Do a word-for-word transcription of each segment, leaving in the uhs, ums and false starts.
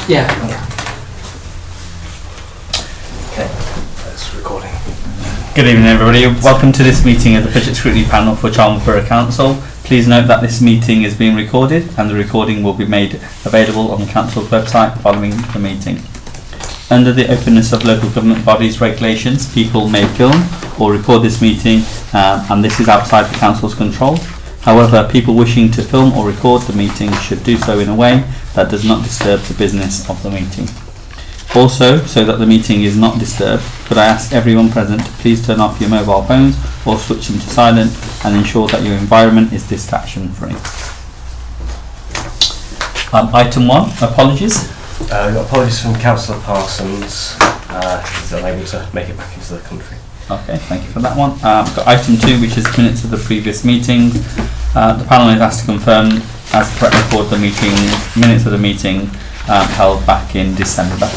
Yeah. Okay, that's recording. Good evening, everybody. Welcome to this meeting of the Budget Scrutiny Panel for Charlton Borough Council. Please note that this meeting is being recorded and the recording will be made available on the Council's website following the meeting. Under the Openness of Local Government Bodies regulations, people may film or record this meeting uh, and this is outside the Council's control. However, people wishing to film or record the meeting should do so in a way that does not disturb the business of the meeting. Also, so that the meeting is not disturbed, could I ask everyone present to please turn off your mobile phones or switch them to silent and ensure that your environment is distraction free. Um, item one, apologies. Uh, we've got apologies from Councillor Parsons. Uh, he's unable to make it back into the country. Okay, thank you for that one. Um, got item two, which is minutes of the previous meeting. Uh, the panel is asked to confirm as the correct record the meeting minutes of the meeting um, held back in December.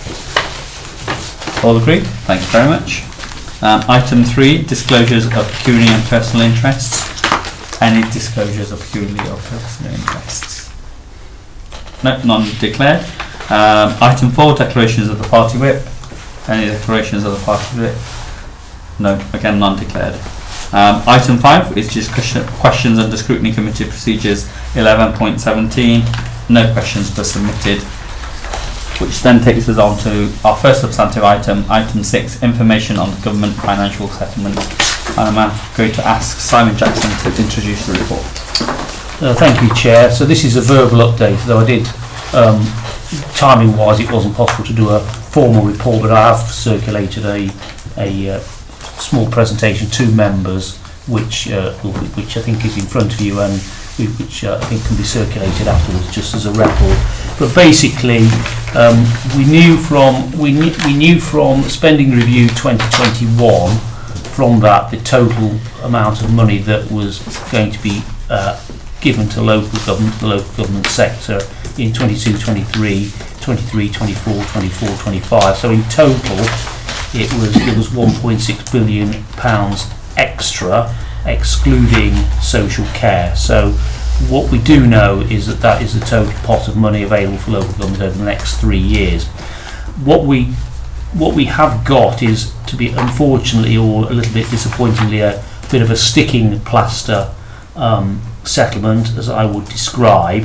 All agreed? Thank you very much. Um, item three, disclosures of pecuniary and personal interests. Any disclosures of pecuniary or personal interests? No, none declared. Um, item four, declarations of the party whip. Any declarations of the party whip? No, again, none declared. Um, item five is just questions under scrutiny committee procedures eleven point seventeen. No questions were submitted, which then takes us on to our first substantive item, item six, information on the government financial settlement. And I'm going to ask Simon Jackson to introduce the report. Uh, thank you, Chair. So this is a verbal update, though I did, um, timing wise it wasn't possible to do a formal report, but I have circulated a, a uh, small presentation to members which uh, which I think is in front of you and which uh, I think can be circulated afterwards just as a record. But basically um, we knew from we knew, we knew from spending review twenty twenty-one from that the total amount of money that was going to be uh, given to local government, the local government sector in twenty-two twenty-three, twenty-three twenty-four, twenty-four twenty-five. So in total it was there was one point six billion pounds extra, excluding social care. So what we do know is that that is the total pot of money available for local government over the next three years. What we what we have got is, to be unfortunately or a little bit disappointingly, a bit of a sticking plaster um, settlement, as I would describe.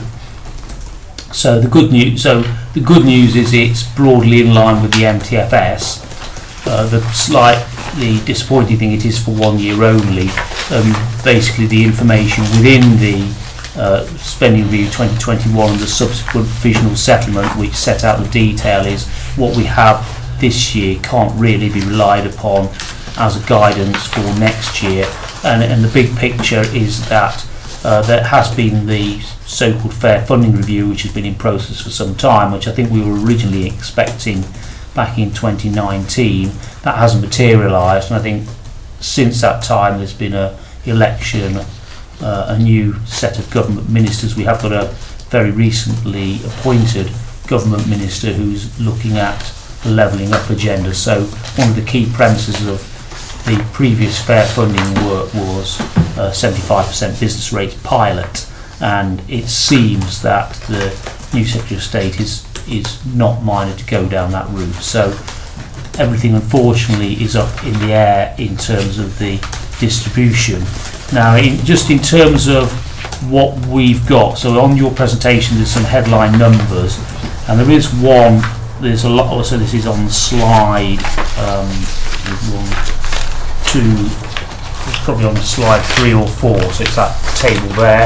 So the good news so the good news is it's broadly in line with the M T F S. Uh, the slightly disappointing thing, it is for one year only. Um, basically the information within the uh, spending review twenty twenty-one and the subsequent provisional settlement which set out the detail is what we have this year can't really be relied upon as a guidance for next year, and, and the big picture is that uh, there has been the so-called fair funding review which has been in process for some time, which I think we were originally expecting back in twenty nineteen. That hasn't materialised, and I think since that time there's been a election, uh, a new set of government ministers. We have got a very recently appointed government minister who's looking at the levelling up agenda. So one of the key premises of the previous fair funding work was uh, seventy-five percent business rates pilot, and it seems that the new Secretary of State is is not minded to go down that route. So everything unfortunately is up in the air in terms of the distribution. Now in, just in terms of what we've got, so on your presentation there's some headline numbers, and there is one, there's a lot, so this is on the slide, um, one, two, it's probably on slide three or four, so it's that table there.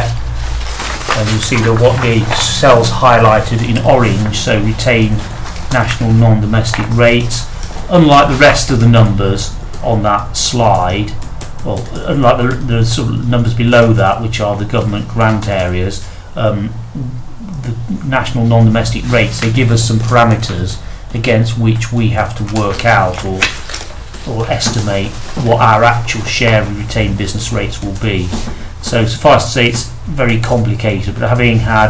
And you'll see that what the cells highlighted in orange, so retained national non-domestic rates. Unlike the rest of the numbers on that slide, well, unlike the, the sort of numbers below that, which are the government grant areas, um, the national non-domestic rates, they give us some parameters against which we have to work out or or estimate what our actual share of retained business rates will be. So suffice to say, it's very complicated, but having had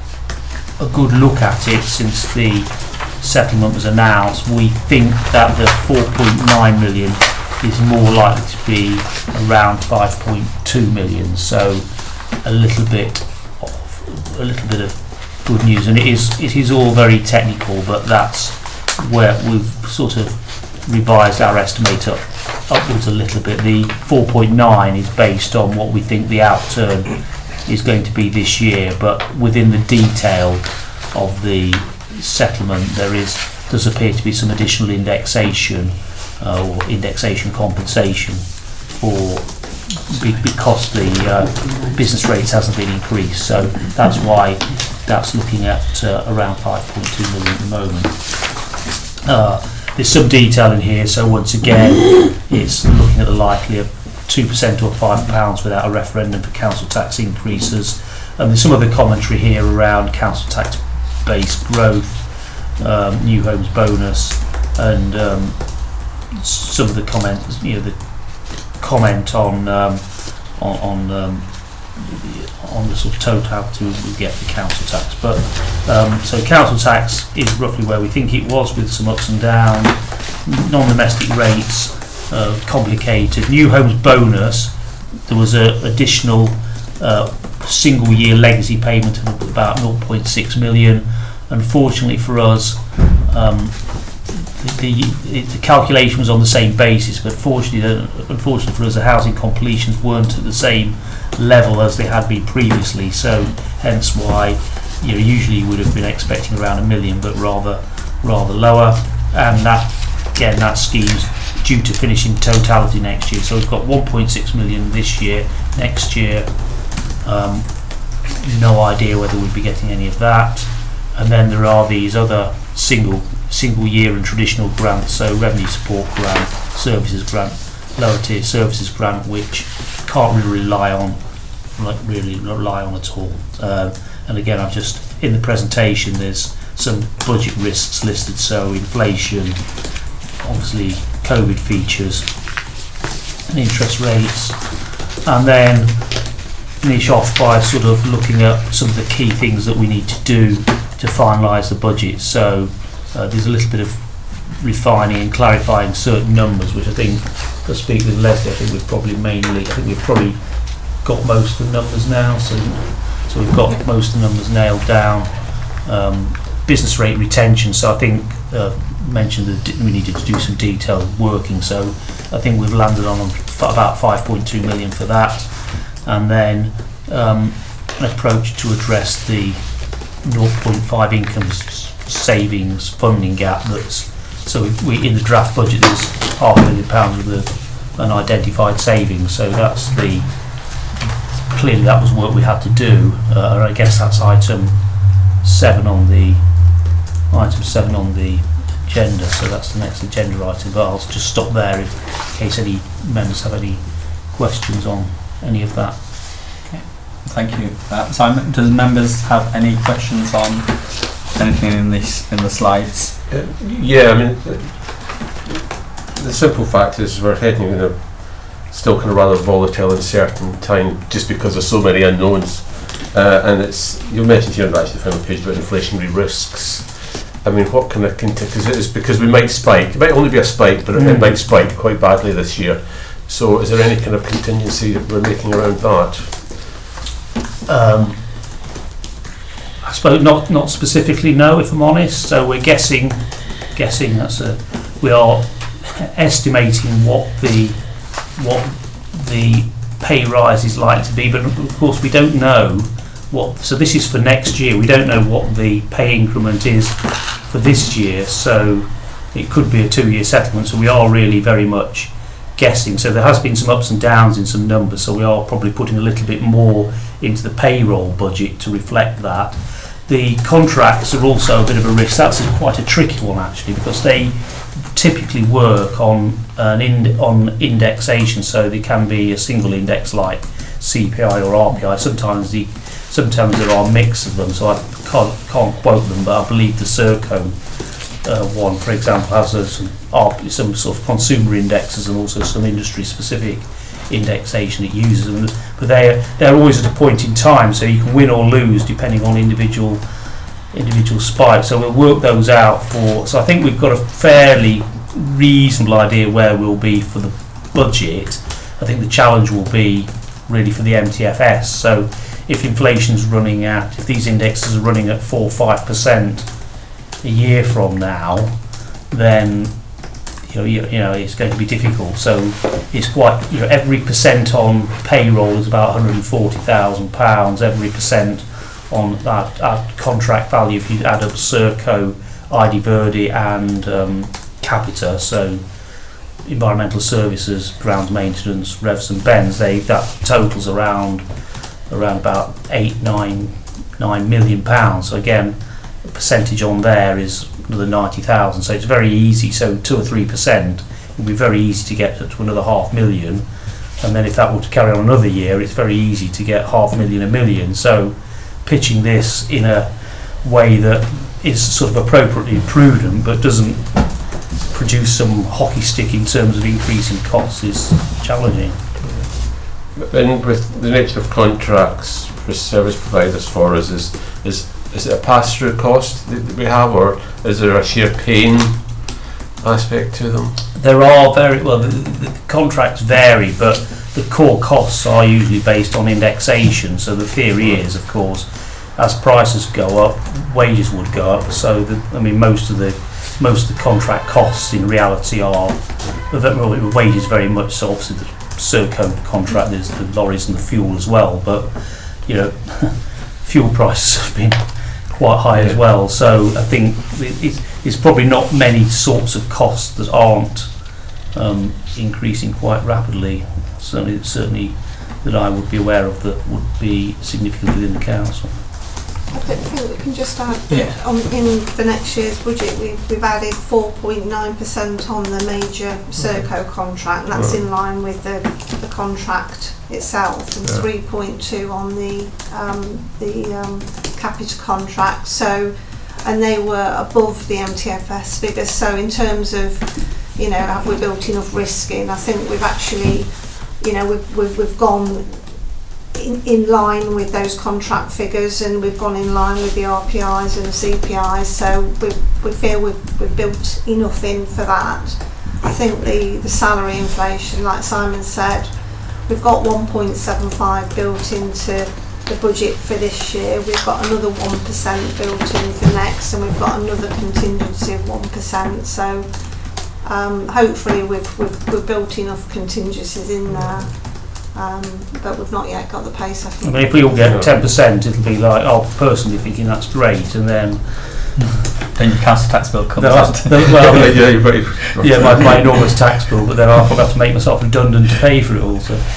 a good look at it since the settlement was announced, we think that the four point nine million is more likely to be around five point two million. So a little bit of a little bit of good news. And it is it is all very technical, but that's where we've sort of revised our estimate up upwards a little bit. The four point nine is based on what we think the outturn is going to be this year, but within the detail of the settlement there is does appear to be some additional indexation uh, or indexation compensation for be- because the uh, business rates hasn't been increased, so that's why that's looking at uh, around five point two million at the moment. Uh, there's some detail in here, so once again it's looking at the likely of two percent or five pounds without a referendum for council tax increases. And there's some other commentary here around council tax base growth, um, new homes bonus, and um, some of the comments, you know, the comment on um, on on, um, on the sort of totality we get for council tax. But um, so council tax is roughly where we think it was, with some ups and downs. Non-domestic rates uh, complicated. New homes bonus, there was a additional uh, single year legacy payment of about zero point six million. Unfortunately for us, um, the, the, the calculation was on the same basis, but fortunately, uh, unfortunately for us, the housing completions weren't at the same level as they had been previously. So, hence why, you know, usually you would have been expecting around a million, but rather rather lower. And that, again, that scheme's due to finish in totality next year. So we've got one point six million this year. Next year, um, no idea whether we'd be getting any of that. And then there are these other single single year and traditional grants, so revenue support grant, services grant, lower tier services grant, which can't really rely on, like really rely on at all. Um, and again, I've just in the presentation there's some budget risks listed, so inflation, obviously COVID features, and interest rates, and then finish off by sort of looking at some of the key things that we need to do to finalise the budget. So uh, there's a little bit of refining and clarifying certain numbers, which I think, to speak with Leslie, I think we've probably mainly, I think we've probably got most of the numbers now. So, so we've got most of the numbers nailed down. Um, business rate retention. So I think uh, mentioned that we needed to do some detailed working. So I think we've landed on about five point two million for that, and then um, an approach to address the zero point five income savings funding gap. That's so we in the draft budget there's half a million pounds with an identified savings. So that's the clearly that was work we had to do. Uh, and I guess that's item seven on the item seven on the agenda. So that's the next agenda item. But I'll just stop there in case any members have any questions on any of that. Thank you. Uh, Simon, does members have any questions on anything in this in the slides? Uh, yeah, I mean, the, the simple fact is we're heading in a still kind of rather volatile, uncertain time, just because there's so many unknowns. Uh, and it's you mentioned here on the actually final page about inflationary risks. I mean, what kind of because it is because we might spike. It might only be a spike, but mm. it might spike quite badly this year. So, is there any kind of contingency that we're making around that? Um, I suppose not not specifically, no, if I'm honest. So we're guessing guessing that's a we are estimating what the what the pay rise is likely to be, but of course we don't know what, so this is for next year, we don't know what the pay increment is for this year, so it could be a two-year settlement, so we are really very much guessing. So there has been some ups and downs in some numbers, so we are probably putting a little bit more into the payroll budget to reflect that. The contracts are also a bit of a risk. That's a, quite a tricky one actually, because they typically work on an ind- on indexation, so they can be a single index like C P I or R P I. Sometimes the sometimes there are a mix of them, so I can't can't quote them, but I believe the Serco uh, one, for example, has a, some R P, some sort of consumer indexes and also some industry specific indexation it uses them, but they're they're always at a point in time, so you can win or lose depending on individual individual spikes. So we'll work those out for. So I think we've got a fairly reasonable idea where we'll be for the budget. I think the challenge will be really for the M T F S. So if inflation's running at, if these indexes are running at four or five percent a year from now, then you know, you, you know it's going to be difficult. So it's quite, you know, every percent on payroll is about one hundred forty thousand pounds. Every percent on that, that contract value, if you add up Serco, I D Verdi, and um, Capita, so environmental services, grounds maintenance, Revs and Bens, they that totals around around about eight, nine, nine million pounds. So again, the percentage on there is another ninety thousand. So it's very easy. So two or three percent would be very easy to get to another half million. And then if that were to carry on another year, it's very easy to get half a million, a million. So pitching this in a way that is sort of appropriately prudent, but doesn't produce some hockey stick in terms of increasing costs is challenging. And with the nature of contracts for service providers for us, is is is it a pass-through cost that we have, or is there a sheer pain aspect to them? There are very well. The, the contracts vary, but the core costs are usually based on indexation. So the theory is, of course, as prices go up, wages would go up. So the, I mean, most of the most of the contract costs in reality are the wages very much. So obviously the Serco contract, there's the lorries and the fuel as well. But you know, fuel prices have been quite high yeah. as well. So I think it's, it's probably not many sorts of costs that aren't um, increasing quite rapidly. Certainly, certainly that I would be aware of that would be significant within the council. I think we can just add that yeah. on, in the next year's budget we've, we've added four point nine percent on the major Serco contract, and that's right. in line with the, the contract itself, and yeah. three point two on the um, the um, Capita contract. So, and they were above the M T F S figures. So in terms of, you know, have we built enough risk in? I think we've actually, you know, we've we've, we've gone In, in line with those contract figures, and we've gone in line with the R P Is and the C P Is, so we, we feel we've, we've built enough in for that. I think the, the salary inflation, like Simon said, we've got one point seven five built into the budget for this year. We've got another one percent built in for next, and we've got another contingency of one percent. So um, hopefully we've, we've, we've built enough contingencies in there. Um, but we've not yet got the pay setting. I mean, if we all get ten percent, it'll be like, oh, personally thinking that's great, and then then your council tax bill comes out. Well, yeah, yeah, yeah, my, my enormous tax bill, but then I'll probably have to make myself redundant to pay for it all. So.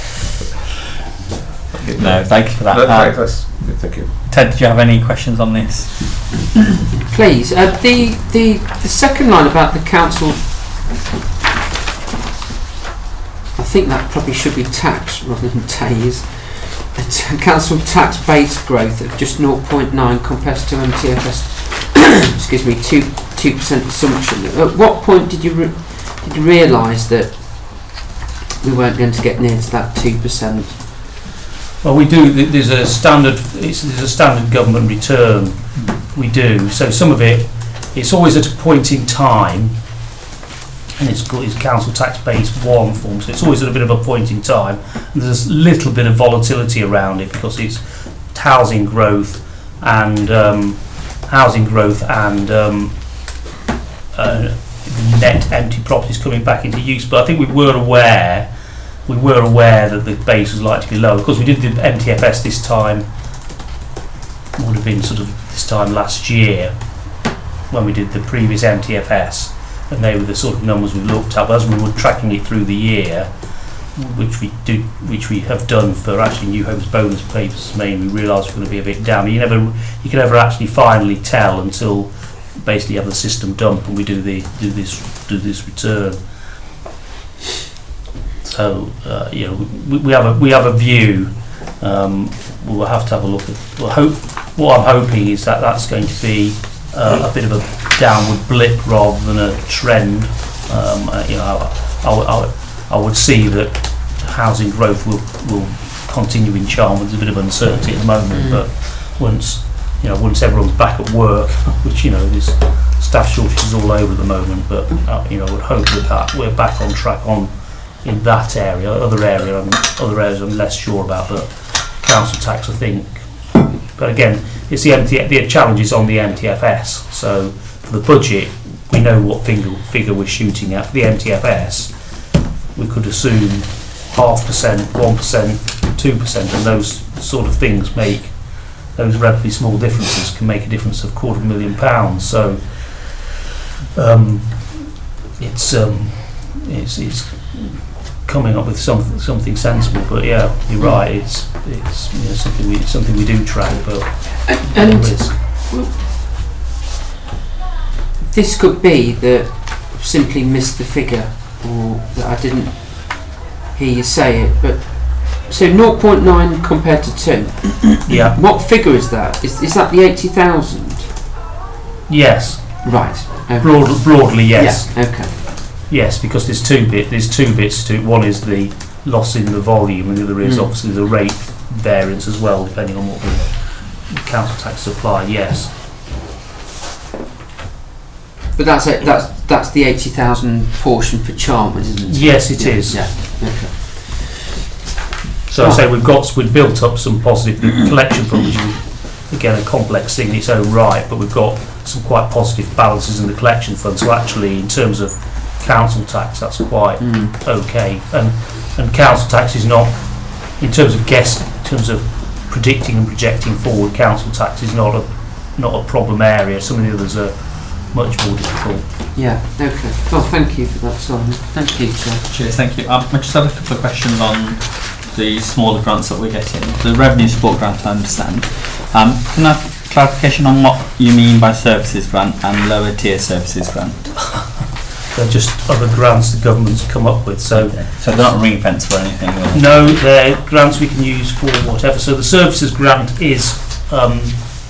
No, thank you for that. No, uh, that's good, thank you. Ted, did you have any questions on this? Please, uh, the the the second line about the council. I think that probably should be tax rather than days. Council tax base growth of just zero point nine compares to M T F S. Excuse me, two two percent assumption. At what point did you re- did you realise that we weren't going to get near to that two percent? Well, we do. There's a standard. It's, there's a standard government return. We do. So some of it, it's always at a point in time. And it's called it's council tax base one form, so it's always at a bit of a point in time. And there's a little bit of volatility around it because it's housing growth and um, housing growth and um, uh, net empty properties coming back into use. But I think we were aware, we were aware that the base was likely to be low. Of course, we did the M T F S this time. Would have been sort of this time last year when we did the previous M T F S. And they were the sort of numbers we looked at. As we were tracking it through the year, which we do, which we have done for actually New Homes bonus papers, mainly, we realised we're going to be a bit down. You never, you can never actually finally tell until basically you have the system dump and we do the do this do this return. So uh, you know, we, we have a we have a view. Um, we'll have to have a look at. We'll hope. What I'm hoping is that that's going to be uh, a bit of a downward blip rather than a trend. Um, uh, you know, I, I, I, I would see that housing growth will will continue in Charlton. There's a bit of uncertainty at the moment, mm. but once you know, once everyone's back at work, which you know, there's staff shortages all over at the moment, but uh, you know, I would hope that, that we're back on track on in that area. Other area, I'm, other areas, I'm less sure about, but council tax, I think. But again, it's the, M T, the challenge is on the M T F S. So for the budget, we know what figure, figure we're shooting at. For the M T F S, we could assume half percent, one percent, two percent, and those sort of things make, those relatively small differences can make a difference of quarter of a million pounds. So um, it's, um, it's it's coming up with something something sensible. But yeah, you're right. It's it's you know, something we something we do track, but And risk. this could be that I've simply missed the figure, or that I didn't hear you say it. But so zero point nine compared to two. Yeah. What figure is that? Is is that the eighty thousand? Yes. Right. Okay. Broad, broadly, yes. Yeah. Okay. Yes, because there's two bit. There's two bits to it. One is the loss in the volume, and the other is Mm. obviously the rate variance as well, depending on what the council tax apply. Yes. But that's it. That's that's the eighty thousand portion for Chalmers, isn't it? Yes, it yeah, is. Yeah. Okay. So I say we've got we've built up some positive the collection fund, which is again a complex thing in its own right, but we've got some quite positive balances in the collection fund. So actually, in terms of council tax, that's quite Mm. okay. And and council tax is not, in terms of guess, in terms of predicting and projecting forward, council tax is not a not a problem area. Some of the others are much more difficult. Yeah. Okay. Well, thank you for that, Simon. Thank you, Chair. Cheers, thank you. Um, I just have a couple of questions on the smaller grants that we're getting. The revenue support grant, I understand. Um, can I have clarification on what you mean by services grant and lower tier services grant? They're just other grants the government's come up with. So So they're not ring fence for anything? Or? no, they're grants we can use for whatever. So the services grant is um,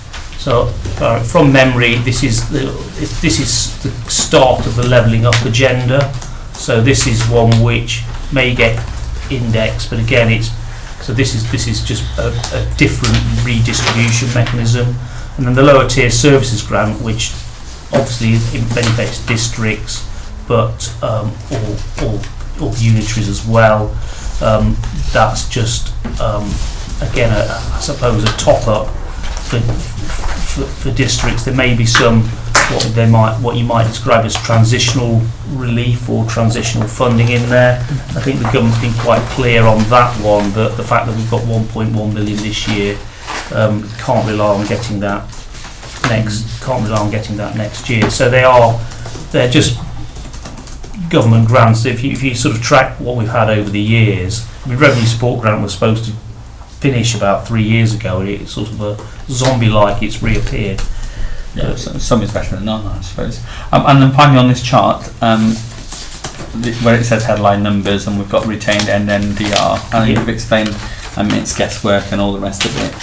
so uh, from memory. This is the this is the start of the levelling up agenda. So this is one which may get indexed, but again, it's so this is this is just a, a different redistribution mechanism. And then the lower tier services grant, which obviously it benefits districts, but um, all, all, all unitaries as well. Um, that's just um, again, a, I suppose, a top up for, for for districts. There may be some what they might what you might describe as transitional relief or transitional funding in there. I think the government's been quite clear on that one. That the fact that we've got one point one million this year, um, can't rely on getting that next. Can't rely on getting that next year. So they are they're just government grants. If you if you sort of track what we've had over the years, I mean, revenue support grant was supposed to finish about three years ago. And it's sort of a zombie-like. It's reappeared. Yeah, so, some is better than none, I suppose. Um, and then finally on this chart, um, the, where it says headline numbers and we've got retained N N D R, and Yeah. you've explained um, it's guesswork and all the rest of it.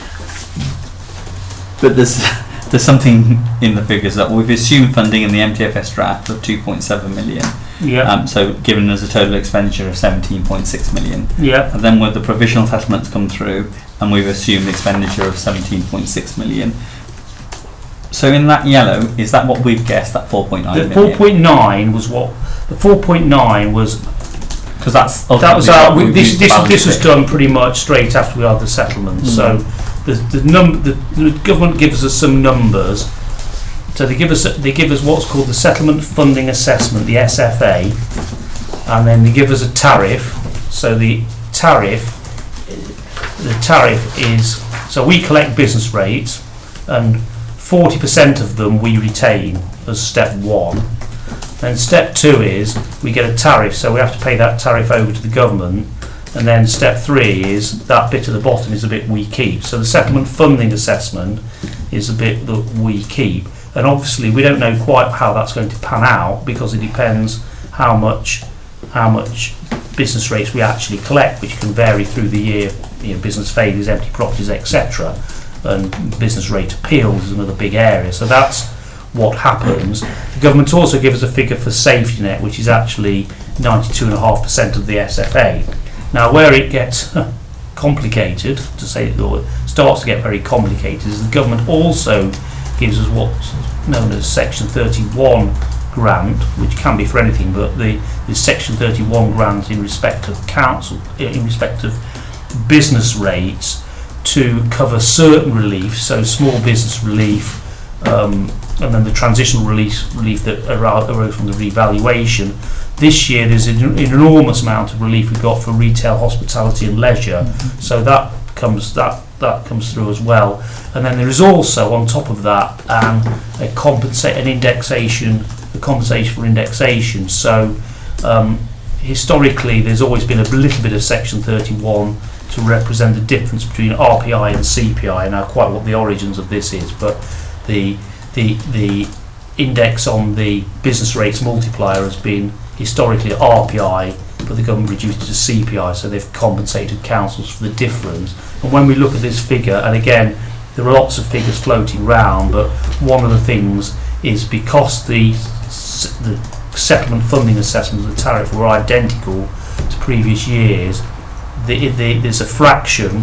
But there's there's something in the figures that we've assumed funding in the M T F S draft of two point seven million. Yeah. Um, so giving us a total expenditure of seventeen point six million. Yeah. And then with the provisional settlements come through, and we've assumed expenditure of seventeen point six million. So in that yellow, is that what we've guessed, that four point nine The million? four point nine was what the four point nine was. Because that's That was ultimately our. what We, we've this used this to balance this was it. done pretty much straight after we had the settlements. Mm. So the the num the, the government gives us some numbers. So they give us they give us what's called the settlement funding assessment, the S F A, and then they give us a tariff. So the tariff the tariff is so we collect business rates, and forty percent of them we retain as step one. Then step two is we get a tariff, so we have to pay that tariff over to the government. And then step three is that bit at the bottom is a bit we keep. So the settlement funding assessment is a bit that we keep. And obviously we don't know quite how that's going to pan out, because it depends how much how much business rates we actually collect, which can vary through the year. You know, business failures, empty properties, et cetera. And business rate appeals is another big area. So that's what happens. The government also gives us a figure for safety net, which is actually ninety-two point five percent of the S F A. Now, where it gets complicated, to say or it starts to get very complicated, is the government also gives us what's known as Section thirty-one grant, which can be for anything, but the, the Section thirty-one grant in respect of council, in respect of business rates, to cover certain relief, so small business relief, um, and then the transitional relief, relief that arose, arose from the revaluation. This year there's an, an enormous amount of relief we got for retail, hospitality and leisure, mm-hmm. so that comes that that comes through as well. And then there is also on top of that um, a compensate an indexation, a compensation for indexation. So um, historically there's always been a little bit of Section thirty-one to represent the difference between R P I and C P I. Now, quite what the origins of this is, but the the the index on the business rates multiplier has been historically R P I, but the government reduced it to C P I, so they've compensated councils for the difference. And when we look at this figure, and again, there are lots of figures floating around, but one of the things is because the, the settlement funding assessments of the tariff were identical to previous years, the, the, there's a fraction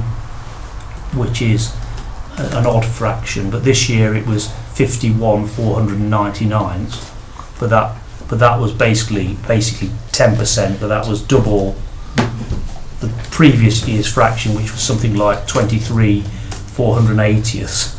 which is a, an odd fraction, but this year it was fifty-one four hundred ninety-nine, but that but that was basically basically ten percent, but that was double the previous year's fraction, which was something like twenty-three four hundred eightieths.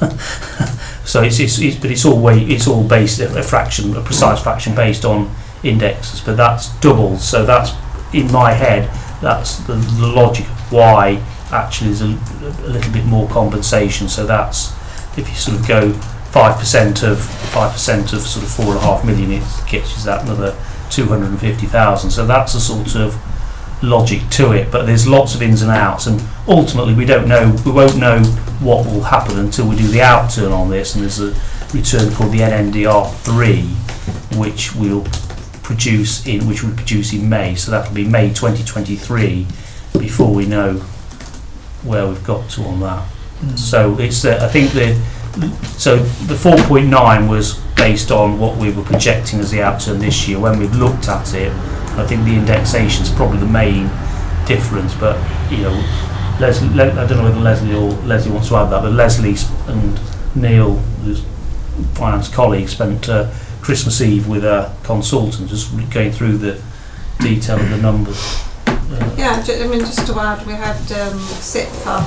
So it's, it's, it's but it's all way it's all based a, a fraction, a precise fraction based on indexes, but that's doubled. So that's in my head. That's the, the logic of why actually there's a, a little bit more compensation. So that's if you sort of go five percent of five percent of sort of four and a half million, it gets you that another two hundred and fifty thousand. So that's a sort of logic to it. But there's lots of ins and outs, and ultimately we don't know. We won't know what will happen until we do the outturn on this. And there's a return called the N N D R three, which we'll produce in which we produce in May. So that'll be May twenty twenty-three before we know where we've got to on that. Mm. So it's uh, I think the so the four point nine was based on what we were projecting as the outturn this year. When we've looked at it, I think the indexation is probably the main difference. But you know, Leslie, Le- I don't know whether Leslie or Leslie wants to add that, but Leslie and Neil, who's finance colleague, spent uh, Christmas Eve with a consultant, just going through the detail of the numbers. Uh, yeah, ju- I mean, just to add, we had um, SIPFA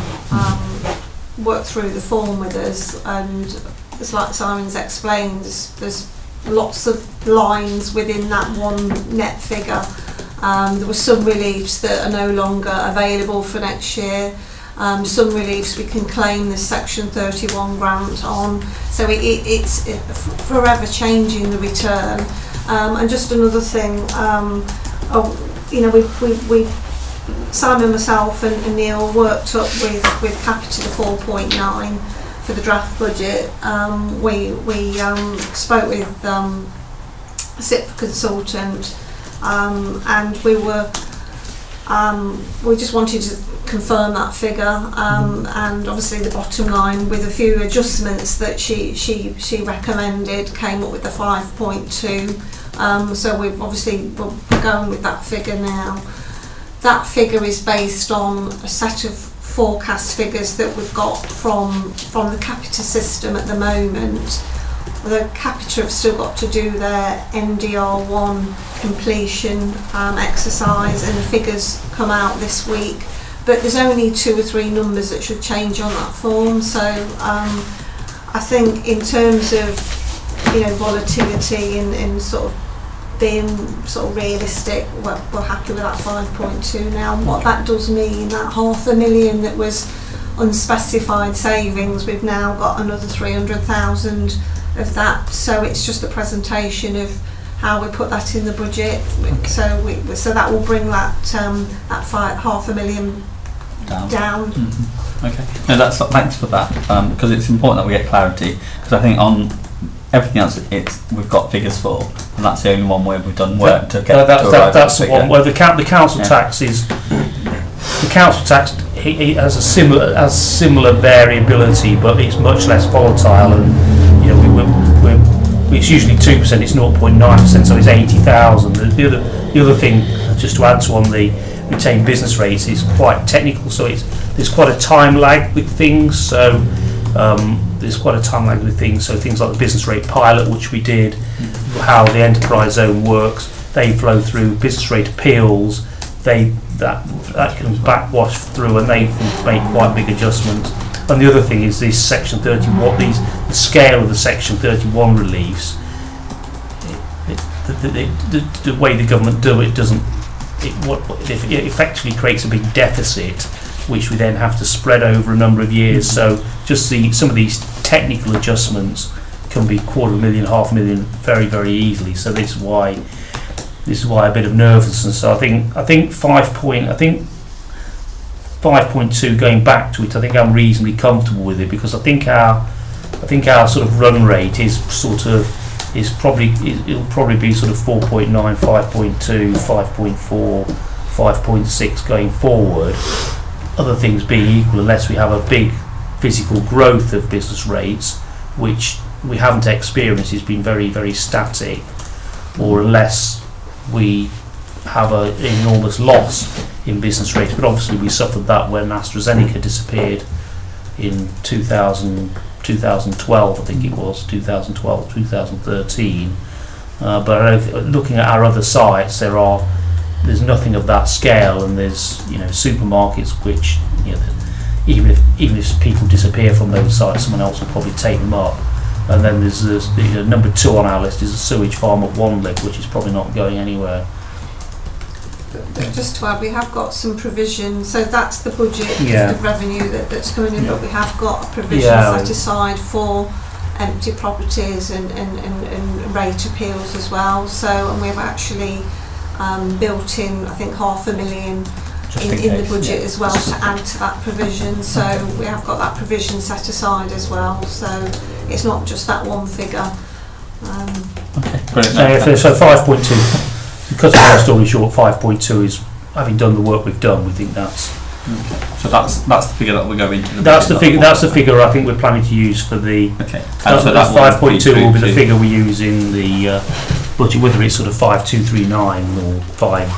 um, work through the form with us, and it's like Simon's explained, there's, there's lots of lines within that one net figure. Um, there were some reliefs that are no longer available for next year. Um, some reliefs we can claim the Section thirty-one grant on, so it, it, it's it, forever changing the return. Um, and just another thing, um, oh, you know, we we we Simon, myself, and, and Neil worked up with with Capita the four point nine for the draft budget. Um, we we um, spoke with um, a SIPFA consultant, um, and we were. Um, we just wanted to confirm that figure, um, and obviously the bottom line, with a few adjustments that she she she recommended, came up with the five point two. Um, so we've obviously we're going with that figure now. That figure is based on a set of forecast figures that we've got from from the Capita system at the moment. The Capita have still got to do their N D R one completion um, exercise, and the figures come out this week. But there's only two or three numbers that should change on that form. So um, I think in terms of, you know, volatility and, and sort of being sort of realistic, we're, we're happy with that five point two now. What that does mean, that half a million that was unspecified savings, we've now got another three hundred thousand of that. So it's just the presentation of how we put that in the budget. Okay. So we so that will bring that um, that five, half a million down. down. Mm-hmm. Okay. No, that's thanks for that, um, because it's important that we get clarity. Because I think on everything else, it's we've got figures for, and that's the only one where we've done work to get. Uh, that, to that, that's the figure. one where the, count, the council yeah. tax is the council tax. It, it has a similar has similar variability, but it's much less volatile, and you know we we're, we're, it's usually two percent. It's zero point nine percent, so it's eighty thousand. The other the other thing, just to add to on the retained business rates, is quite technical. So it's there's quite a time lag with things. So um, there's quite a time lag with things. So things like the business rate pilot, which we did, mm-hmm. how the enterprise zone works, they flow through business rate appeals. They that that can backwash through, and they can make quite big adjustments. and the other thing is this Section thirty-one, these, the scale of the Section thirty-one reliefs, it, it, the, the, the, the way the government do it doesn't, it, what, it effectively creates a big deficit, which we then have to spread over a number of years. So just the, some of these technical adjustments can be quarter of a million, half a million, very, very easily. So this is why, this is why a bit of nervousness. So I think, I think five point, I think five point two. Going back to it, I think I'm reasonably comfortable with it, because I think our, I think our sort of run rate is sort of is probably it'll probably be sort of four point nine, five point two, five point four, five point six going forward. Other things being equal, unless we have a big physical growth of business rates, which we haven't experienced, it's been very, very static, or unless we have an enormous loss in business rates. But obviously we suffered that when AstraZeneca disappeared in two thousand, two thousand twelve, I think it was, two thousand twelve, two thousand thirteen. Uh, but I don't th- looking at our other sites, there are there's nothing of that scale, and there's, you know, supermarkets which, you know, even if even if people disappear from those sites, someone else will probably take them up. And then there's, there's the, you know, number two on our list is a sewage farm at Wanley, which is probably not going anywhere. Just to add, we have got some provision, so that's the budget Yeah. of revenue that, that's coming in, Yeah. but we have got a provision Yeah. set aside for empty properties and, and, and, and rate appeals as well. So, and we've actually um, built in, I think, half a million Just in, in in the case, budget yeah. as well to add to that provision. So we have got that provision set aside as well. So it's not just that one figure. Um, Okay, brilliant. So, No, if, thanks. so five point two, to cut a long story short, five point two is, having done the work we've done, we think that's Okay. So that's that's the figure that we'll go into. The that's budget, the not figure. one. That's the figure I think we're planning to use for the. Okay. That, And so that that five point two will be the to- figure we use in the uh, budget, whether it's sort of five two three nine or five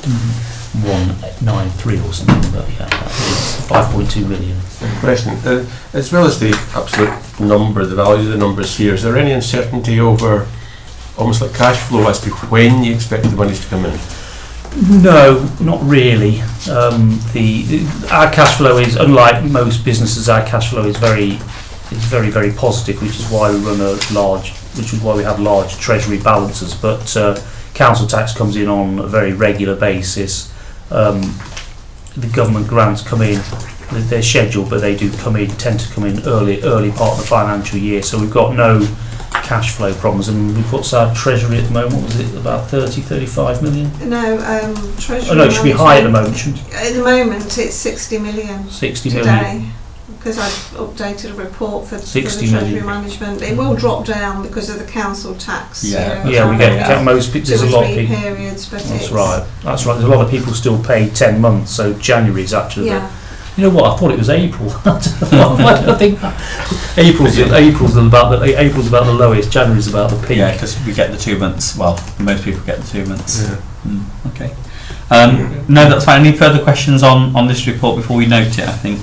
one nine three or something. But yeah, that is five point two million. Question, uh, as well as the absolute number, the value of the numbers here, is there any uncertainty over almost like cash flow as to when you expect the monies to come in? No, not really. Um, the, the our cash flow is, unlike most businesses, our cash flow is very is very very positive, which is why we run a large, which is why we have large treasury balances. But uh, council tax comes in on a very regular basis. Um, the government grants come in, they're scheduled, but they do come in, tend to come in early early part of the financial year. So we've got no cash flow problems. And we've got our treasury at the moment, what was it, about thirty, thirty-five million? no, um, treasury. Oh no, it should be high at the management- moment, shouldn't it? At the moment, it's sixty million sixty million. today, because I've updated a report for, for the sixty treasury million. management. It will drop down because of the council tax. Yeah. you know, Yeah, we get Yeah. most pe- two there's or a lot of three people. periods, but That's it's, right. That's right. There's a lot of people still pay ten months, so January is actually. Yeah. The, you know what? I thought it was April. I think April's April's about the April's about the lowest. January's about the peak. Yeah, because we get the two months. Well, most people get the two months. Yeah. Mm, okay. Um, no, that's fine. Any further questions on, on this report before we note it, I think?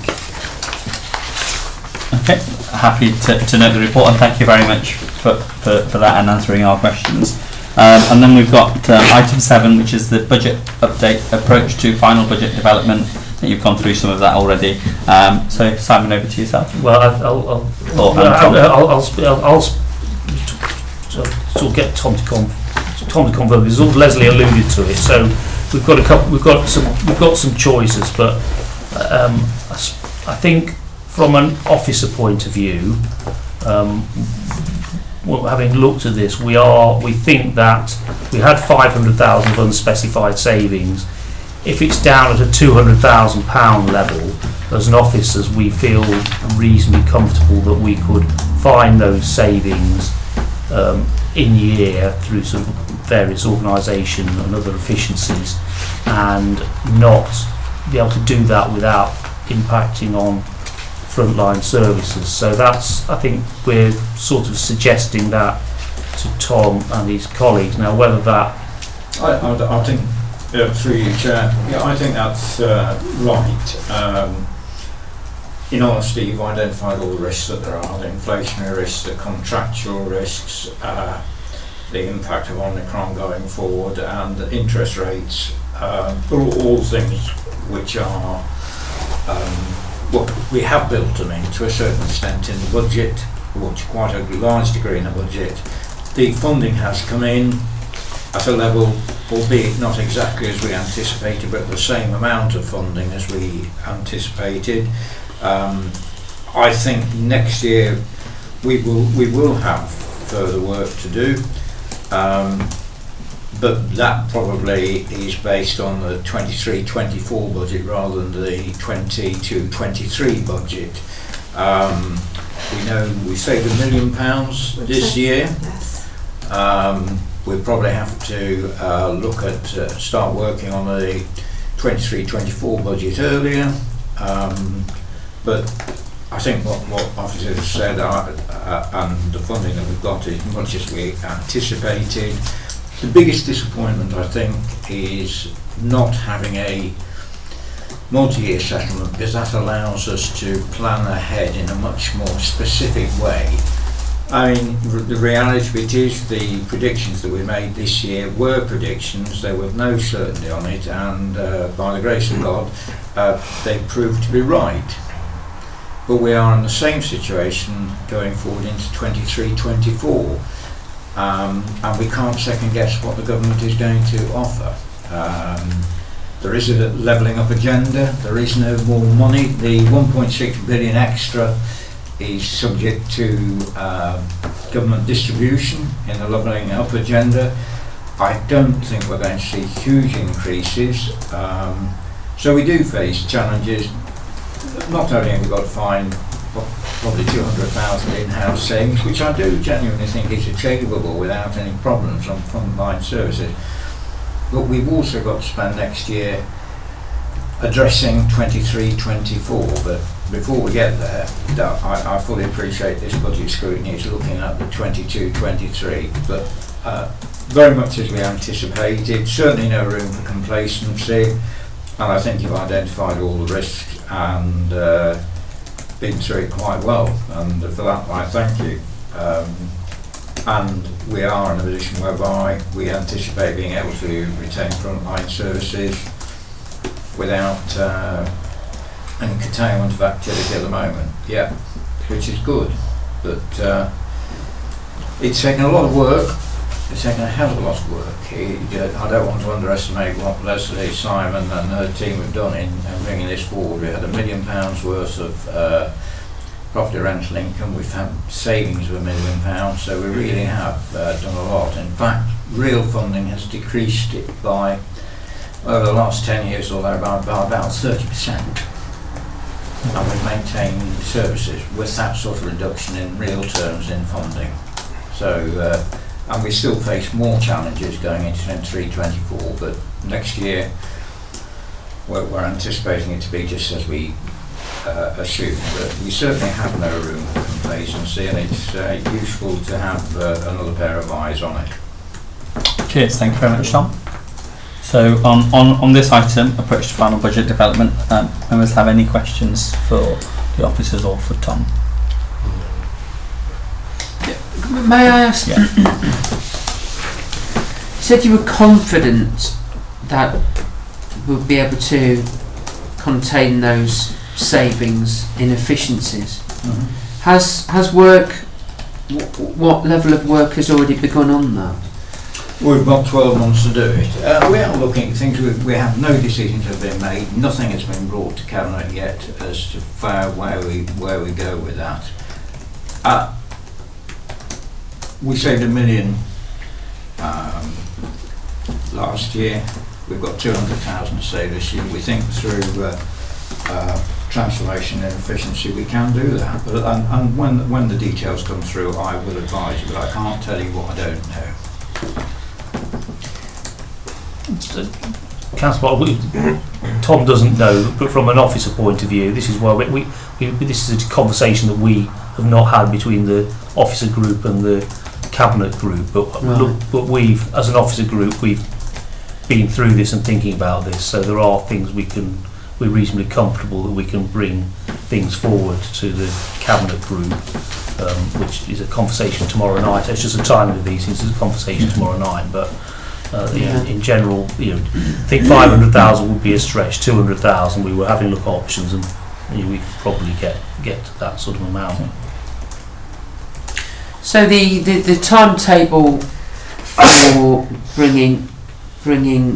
Okay. Happy to, to note the report, and thank you very much for, for, for that and answering our questions. Um, and then we've got um, item seven, which is the budget update approach to final budget development. I think you've gone through some of that already. Um, so, Simon, over to yourself. Well, I'll I'll I'll, Oh, I'll, and Tom. I'll, I'll, I'll, sp- I'll, I'll sp- sort of sort of get Tom to come. Tom to confirm. Because Leslie alluded to it. So we've got a couple. We've got some. We've got some choices, but um, I, s- I think from an officer point of view, um, well, having looked at this, we are. We think that we had five hundred thousand of unspecified savings. If it's down at a two hundred thousand pound level, as an officers, we feel reasonably comfortable that we could find those savings um, in year through some various organisation and other efficiencies, and not be able to do that without impacting on frontline services. So that's, I think we're sort of suggesting that to Tom and his colleagues. Now, whether that I, I, I think, uh, through you, Chair, yeah, I think that's uh, right. Um, in honesty, you've identified all the risks that there are, the inflationary risks, the contractual risks, uh, the impact of Omicron going forward, and the interest rates, uh, all, all things which are um, well, we have built them in to a certain extent in the budget, or to quite a large degree in the budget. The funding has come in at a level, albeit not exactly as we anticipated, but the same amount of funding as we anticipated. Um, I think next year we will we will have further work to do, um, but that probably is based on the twenty-three twenty-four budget rather than the twenty-two twenty-three budget. Um, we know we saved a million pounds this year. Yes. Um, we'll probably have to uh, look at uh, start working on the twenty-three twenty-four budget earlier, um, but I think what, what officers have said are, uh, and the funding that we've got is much as we anticipated. The biggest disappointment, I think, is not having a multi-year settlement, because that allows us to plan ahead in a much more specific way. I mean, r- the reality of it is the predictions that we made this year were predictions. There was no certainty on it, and uh, by the grace of God, uh, they proved to be right. But we are in the same situation going forward into twenty-three twenty-four, um, and we can't second guess what the government is going to offer. Um, there is a levelling up agenda, there is no more money. The one point six billion extra is subject to uh, government distribution in the levelling up agenda. I don't think we're going to see huge increases, um, so we do face challenges. Not only have we got to find probably two hundred thousand in-house savings, which I do genuinely think is achievable without any problems on frontline services, but we've also got to spend next year addressing twenty-three twenty-four. But before we get there, I, I fully appreciate this budget scrutiny is looking at the twenty-two twenty-three, but uh, very much as we anticipated, certainly no room for complacency, and I think you've identified all the risks and uh, been through it quite well, and for that I thank you. Um, and we are in a position whereby we anticipate being able to retain frontline services without uh, any curtailment of activity at the moment. Yeah, which is good, but uh, it's taken a lot of work. It's taken a hell of a lot of work. He, uh, I don't want to underestimate what Leslie, Simon and her team have done in, in bringing this forward. We had a million pounds worth of uh, property rental income. We've had savings of a million pounds, so we really have uh, done a lot. In fact, real funding has decreased it by, over the last ten years or thereabout, by about thirty percent. And we've maintained services with that sort of reduction in real terms in funding. So. Uh, And we still face more challenges going into twenty-three twenty-four, but next year we're, we're anticipating it to be just as we uh, assumed. But we certainly have no room for complacency, and it's uh, useful to have uh, another pair of eyes on it. Cheers, thank you very much, Tom. So on, on, on this item, approach to final budget development, um, members have any questions for the officers or for Tom? May I ask? Yeah. You said you were confident that we'll be able to contain those savings inefficiencies. Mm-hmm. Has has work? W- what level of work has already begun on that? We've got twelve months to do it. Uh, we are looking at things. We, we have no decisions have been made. Nothing has been brought to cabinet yet as to where, where we where we go with that. Uh, We saved a million um, last year. We've got two hundred thousand to save this year. We think through uh, uh, transformation and efficiency we can do that. But and, and when when the details come through, I will advise you. But I can't tell you what I don't know. Councillor, we, Tom doesn't know, but from an officer point of view, this is where we, we, we this is a conversation that we have not had between the officer group and the cabinet group, but Right. look, but we've, as an officer group, we've been through this and thinking about this. So there are things we can, we're reasonably comfortable that we can bring things forward to the cabinet group, um, which is a conversation tomorrow night. It's just a timing of these things. It's a conversation tomorrow night, but uh, Yeah. in, in general, you know, I think five hundred thousand would be a stretch. Two hundred thousand, we were having a look at options, and you know, we could probably get get to that sort of amount. So the, the, the timetable for bringing bringing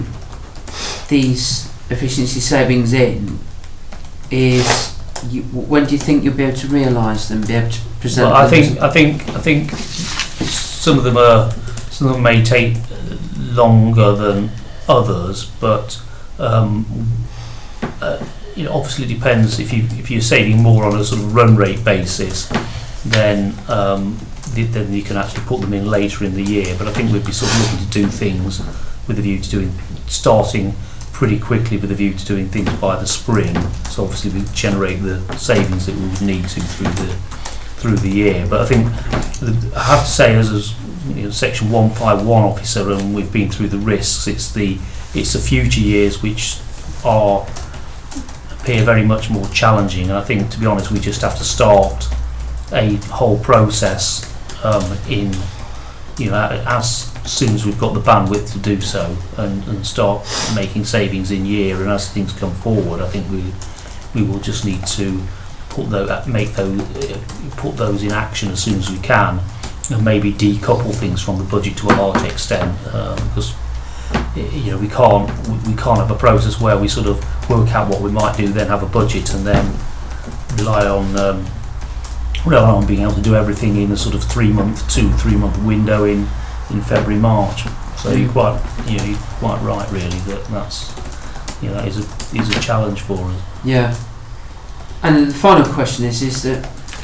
these efficiency savings in is, you, when do you think you'll be able to realise them, be able to present Well, I them? think I think I think some of them are some of them may take longer than others, but um, uh, you know, obviously it depends. If you if you're saving more on a sort of run rate basis, then um, the, then you can actually put them in later in the year. But I think we'd be sort of looking to do things with a view to doing starting pretty quickly with a view to doing things by the spring. So obviously we generate the savings that we would need to through the through the year. But I think the, I have to say, as a you know, Section one fifty-one officer, and we've been through the risks. It's the it's the future years which are appear very much more challenging. And I think, to be honest, we just have to start a whole process um, in you know as soon as we've got the bandwidth to do so, and, and start making savings in year. And as things come forward, I think we we will just need to put those make those uh, put those in action as soon as we can, and maybe decouple things from the budget to a large extent, um, because you know we can't we can't have a process where we sort of work out what we might do, then have a budget, and then rely on um, rely on being able to do everything in a sort of three month two three month window in in February March. So you're quite you know you're quite right really that that's you know that is a is a challenge for us. Yeah. And the final question is is that,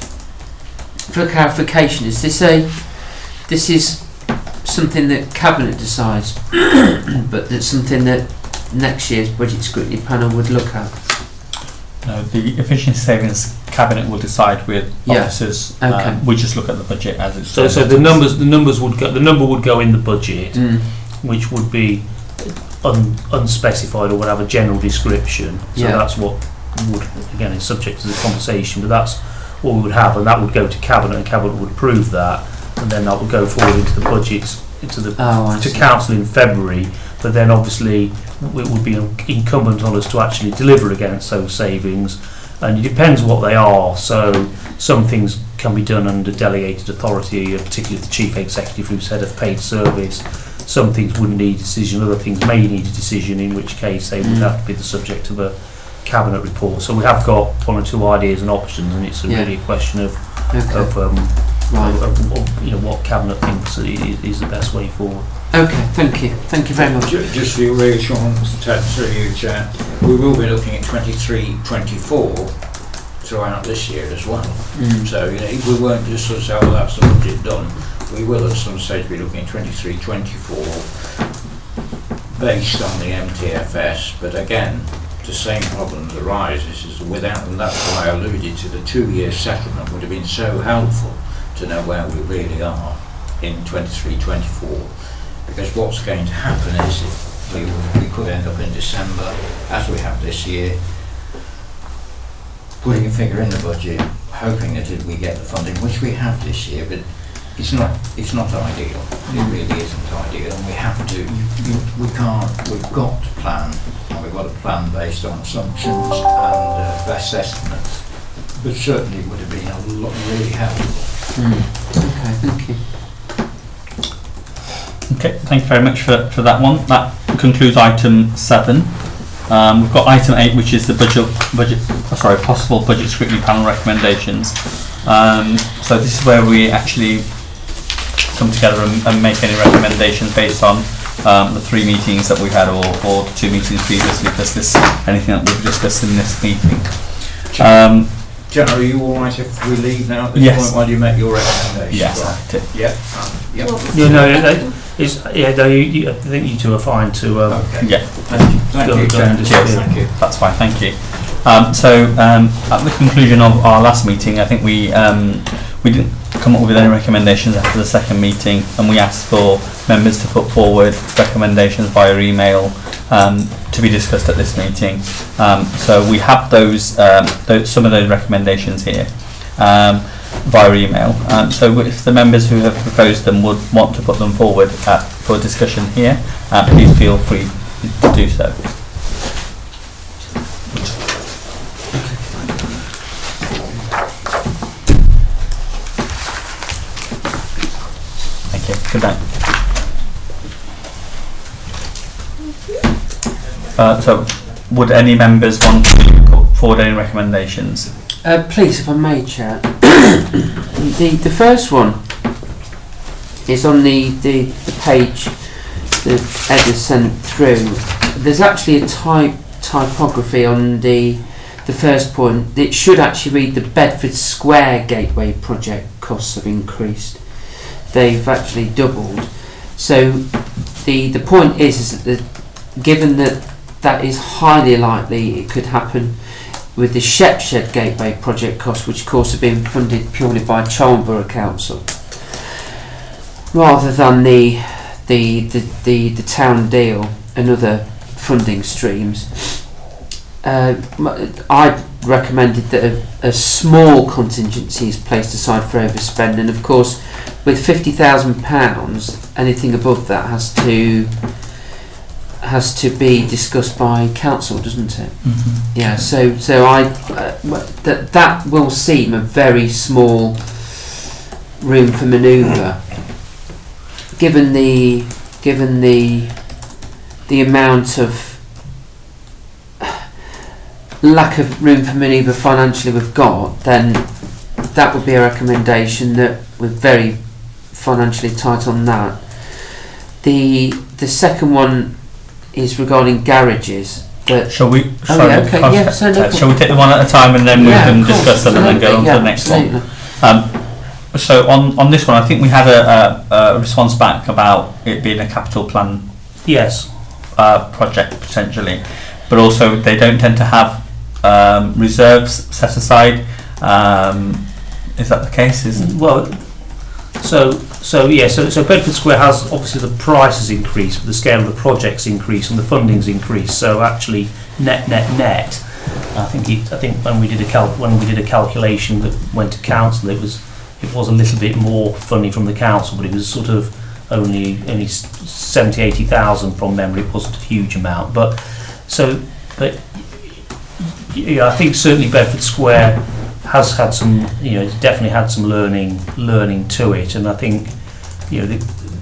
for clarification, is this a this is something that Cabinet decides, but that's something that next year's budget scrutiny panel would look at? No, the efficiency savings Cabinet will decide with Yeah. officers. Okay. Um, we just look at the budget as it's. So so the numbers the numbers would go the number would go in the budget, Mm. which would be un, unspecified or would have a general description. So Yeah. that's what would, again, is subject to the conversation, but that's what we would have, and that would go to Cabinet, and Cabinet would approve that, and then that would go forward into the budgets, into the Oh, I to see. council in February. But then obviously it would be incumbent on us to actually deliver against those savings, and it depends what they are. So some things can be done under delegated authority, particularly the chief executive who's head of paid service. Some things wouldn't need a decision, other things may need a decision, in which case they would Mm. have to be the subject of a Cabinet report. So we have got one or two ideas and options, and it's a Yeah. really a question of, Okay. of, um, Right. of, of, of you know what Cabinet thinks i- is the best way forward. Okay. Thank you. Thank you very much. Ju- Just for your reassurance, Ted, through you, Chair, we will be looking at twenty-three twenty-four throughout this year as well. Mm. So you know, we won't just sort of say, oh, that's the budget done. We will at some stage be looking at twenty-three twenty-four based on the M T F S, but again, the same problems arise. This is without, and that's why I alluded to the two-year settlement would have been so helpful to know where we really are in twenty-three twenty-four, because what's going to happen is if we, we could end up in December, as we have this year, putting a figure in the budget, hoping that it, we get the funding, which we have this year, but it's not it's not ideal. It really isn't ideal, and we have to. You, you, we can't. We've got to plan, and we've got to plan based on assumptions and uh, best estimates. But certainly it would have been a lot really helpful. Mm. Okay. Thank you. Okay, thank you very much for, for that one. That concludes item seven. Um, we've got item eight, which is the budget budget. Oh, sorry, possible budget scrutiny panel recommendations. Um, so this is where we actually come together and, and make any recommendations based on um, the three meetings that we've had, or, or two meetings previously, because this anything that we've discussed in this meeting. Um, Jen, are you all right if we leave now at this Yes. point while you make your recommendation? yes, Right. I did. Yep. Um, yep. Yeah, no, that- it's, yeah, no, you, you, I think you two are fine to um, Okay. Yeah. Thank you. Thank Go- you, go Jen. and just- Cheers. Thank you. That's fine, thank you. Um, so um, at the conclusion of our last meeting, I think we um, we didn't come up with any recommendations after the second meeting, and we asked for members to put forward recommendations via email um, to be discussed at this meeting. Um, so we have those, um, those some of those recommendations here um, via email. Um, so if the members who have proposed them would want to put them forward at, for discussion here, uh, please feel free to do so. Dan. Uh, so, would any members want to put forward any recommendations? Uh, please, if I may, Chair. the the first one is on the, the, the page that Ed has sent through. There's actually a type typography on the the first point. It should actually read the Bedford Square Gateway project costs have increased. They've actually doubled. So the the point is, is that the, given that that is highly likely it could happen with the Shepshed Gateway project costs, which of course have been funded purely by Charlton Borough Council, rather than the the, the, the, the town deal and other funding streams. Uh, I recommended that a, a small contingency is placed aside for overspend, and of course with fifty thousand pounds anything above that has to has to be discussed by council, doesn't it? Mm-hmm. Yeah, so so I uh, that that will seem a very small room for manoeuvre, given the given the the amount of lack of room for manoeuvre financially we've got. Then that would be a recommendation that we're very financially tight on that. The the second one is regarding garages. But shall we? Oh, Shall, yeah, we okay, contact- yeah, so no shall we take them one at a time and then Yeah, we can of course, discuss them and then go on absolutely, to the yeah, next absolutely. one? Um, so on, on this one, I think we had a, a, a response back about it being a capital plan Yes. uh, project potentially, but also they don't tend to have um, reserves set aside. Um, is that the case? Is Well, so so yeah, so so Bedford Square has obviously the price has increased, but the scale of the project's increased and the funding's increased. So actually, net net net, I think it, I think when we did a cal- when we did a calculation that went to council, it was it was a little bit more funding from the council, but it was sort of only only seventy eighty thousand from memory. It wasn't a huge amount, but so but yeah, I think certainly Bedford Square has had some, you know, it's definitely had some learning learning to it, and I think, you know, the,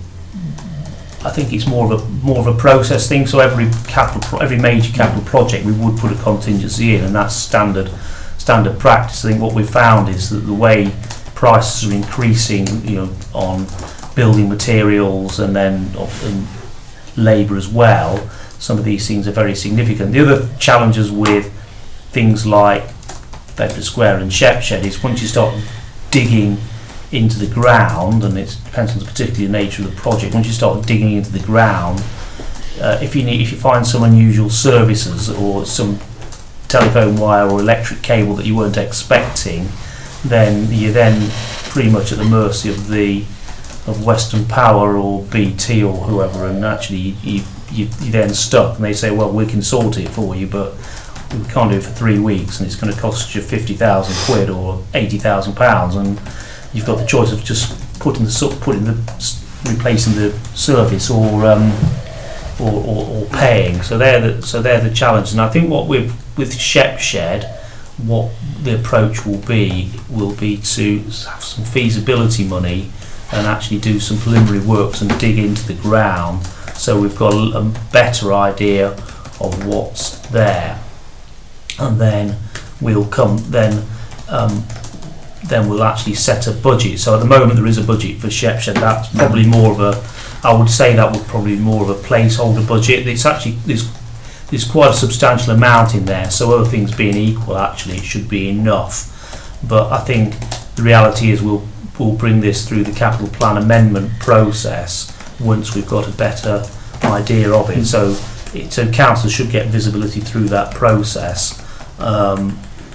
I think it's more of a more of a process thing. So every capital, pro- every major capital project, we would put a contingency in, and that's standard standard practice. I think what we've found is that the way prices are increasing, you know, on building materials and then and labour as well, some of these things are very significant. The other challenges with things like Bedford Square and Shepshed is once you start digging into the ground, and it depends on the particular nature of the project, once you start digging into the ground, uh, if you need, if you find some unusual services or some telephone wire or electric cable that you weren't expecting, then you're then pretty much at the mercy of the of Western Power or B T or whoever, and actually you, you, you, you're then stuck, and they say, well, we can sort it for you, but we can't do it for three weeks, and it's going to cost you fifty thousand quid or eighty thousand pounds, and you've got the choice of just putting the putting the replacing the service or um, or, or, or paying. So they're the so they're the challenge, and I think what we've with Shepshed, what the approach will be will be to have some feasibility money and actually do some preliminary works and dig into the ground, so we've got a, a better idea of what's there. And then we'll come then um, then we'll actually set a budget. So at the moment there is a budget for Shepshed. That's probably more of a, I would say that would probably be more of a placeholder budget. It's actually there's there's quite a substantial amount in there, so other things being equal, actually it should be enough. But I think the reality is we'll we'll bring this through the capital plan amendment process once we've got a better idea of it. So it, so council should get visibility through that process. Um,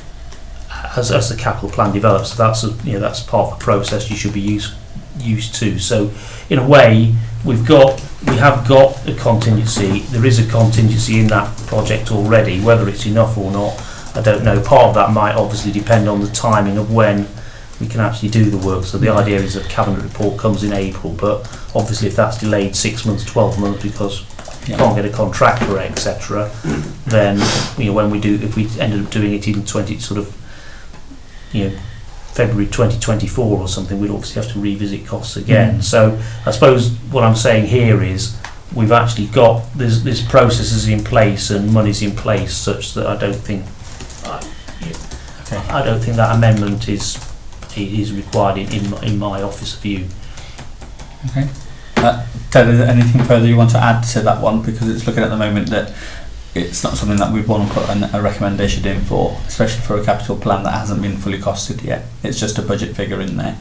as, as the capital plan develops, so that's a, you know that's part of the process you should be used used to. So in a way, we've got we have got a contingency. There is a contingency in that project already. Whether it's enough or not, I don't know. Part of that might obviously depend on the timing of when we can actually do the work. So the idea is that cabinet report comes in April, but obviously if that's delayed six months, twelve months because you can't get a contractor, et cetera, then you know when we do, if we ended up doing it in twenty sort of, you know, February twenty twenty-four or something, we'd obviously have to revisit costs again. Mm. So I suppose what I'm saying here is we've actually got there's, there's processes in place and monies in place such that I don't think I, Okay. I don't think that amendment is is required in, in, my, in my office view. Okay. Uh, Ted, is there anything further you want to add to that one? Because it's looking at the moment that it's not something that we'd want to put an, a recommendation in for, especially for a capital plan that hasn't been fully costed yet. It's just a budget figure in there.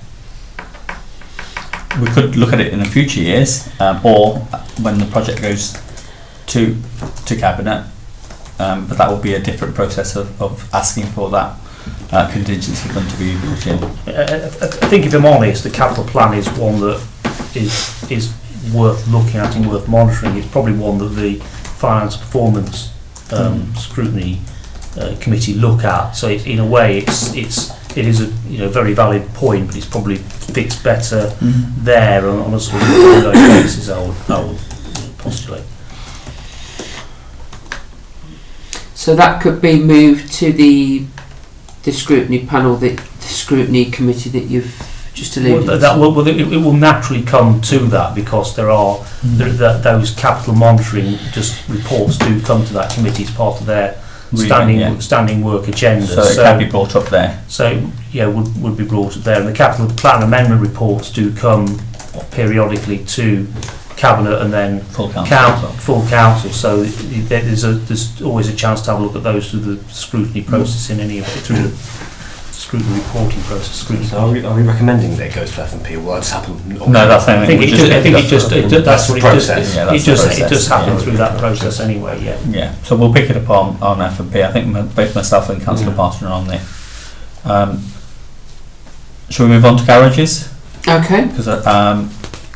We could look at it in the future years, um, or when the project goes to to cabinet, um, but that will be a different process of, of asking for that uh, contingency fund to be put in. I, I, I think if I'm honest, the capital plan is one that is is worth looking at and worth monitoring. It's probably one that the finance performance um, mm. scrutiny uh, committee look at. So it, in a way, it's it's it is a you know very valid point, but it's probably fits better mm. there on, on a sort of ongoing basis. I would, I would postulate. So that could be moved to the the scrutiny panel, the, the scrutiny committee that you've just alluded well, to. That will, well, it, it will naturally come to that because there are mm. there, that, those capital monitoring just reports do come to that committee as part of their Really, standing yeah. standing work agenda. So, so it can be brought up there. So yeah, would would be brought up there, and the capital plan amendment reports do come periodically to cabinet and then full council. Count, full council. So there's a there's always a chance to have a look at those through the scrutiny process in any of it through the scrutiny reporting process. Scrutiny. So are we, are we recommending that it goes to F and P? Will that just happen? No, that's I think it just, I think it just it, that's, that's what it does. process. Yeah, It that's just the it process, does happen yeah. through that process anyway. Yeah. Yeah, so we'll pick it up on, on F and P. I think m- both myself and Councillor Yeah. Parton are on there. Um, shall we move on to garages? Okay. Because um,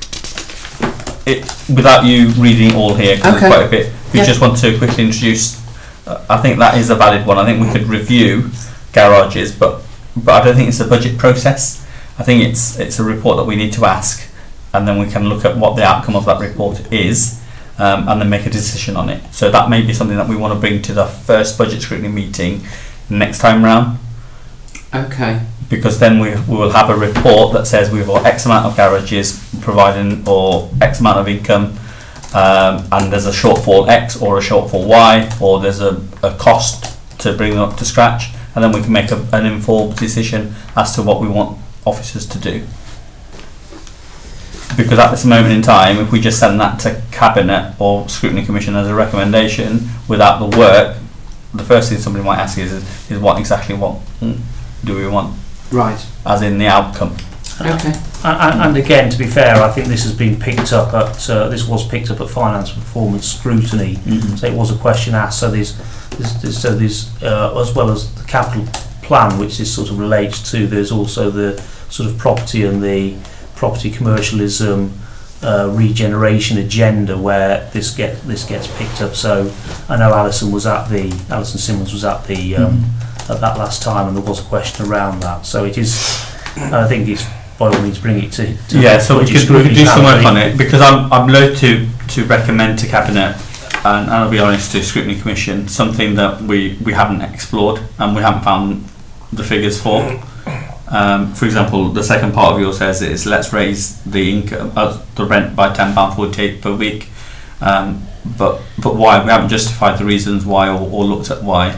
it, without you reading all here, because Okay. it's quite a bit, we Yeah. just want to quickly introduce. Uh, I think that is a valid one. I think we could review garages, but but I don't think it's a budget process. I think it's it's a report that we need to ask, and then we can look at what the outcome of that report is, um, and then make a decision on it. So that may be something that we want to bring to the first budget scrutiny meeting next time round, Okay. because then we, we will have a report that says we've got X amount of garages providing or X amount of income, um, and there's a shortfall X or a shortfall Y, or there's a, a cost to bring them up to scratch, and then we can make a, an informed decision as to what we want officers to do. Because at this moment in time, if we just send that to Cabinet or Scrutiny Commission as a recommendation without the work, the first thing somebody might ask is, is, is what exactly what do we want? Right. As in the outcome. Okay. And, and again, to be fair, I think this has been picked up at uh, this was picked up at finance performance scrutiny. Mm-hmm. So it was a question asked. So there's, there's, there's so there's uh, as well as the capital plan, which this sort of relates to. There's also the sort of property and the property commercialism uh, regeneration agenda where this get this gets picked up. So I know Alison was at the Alison Simmons was at the um, mm-hmm. at that last time, and there was a question around that. So it is. And I think it's by all means bring it to, to yeah, so we could, we could do some work on it it, because I'm I'm loath to to recommend to Cabinet, and, and I'll be honest, to Scrutiny Commission, something that we, we haven't explored and we haven't found the figures for. Um, for example, the second part of yours says is let's raise the income, uh, the rent by ten pounds forty-eight per week, um, but but why? We haven't justified the reasons why or, or looked at why.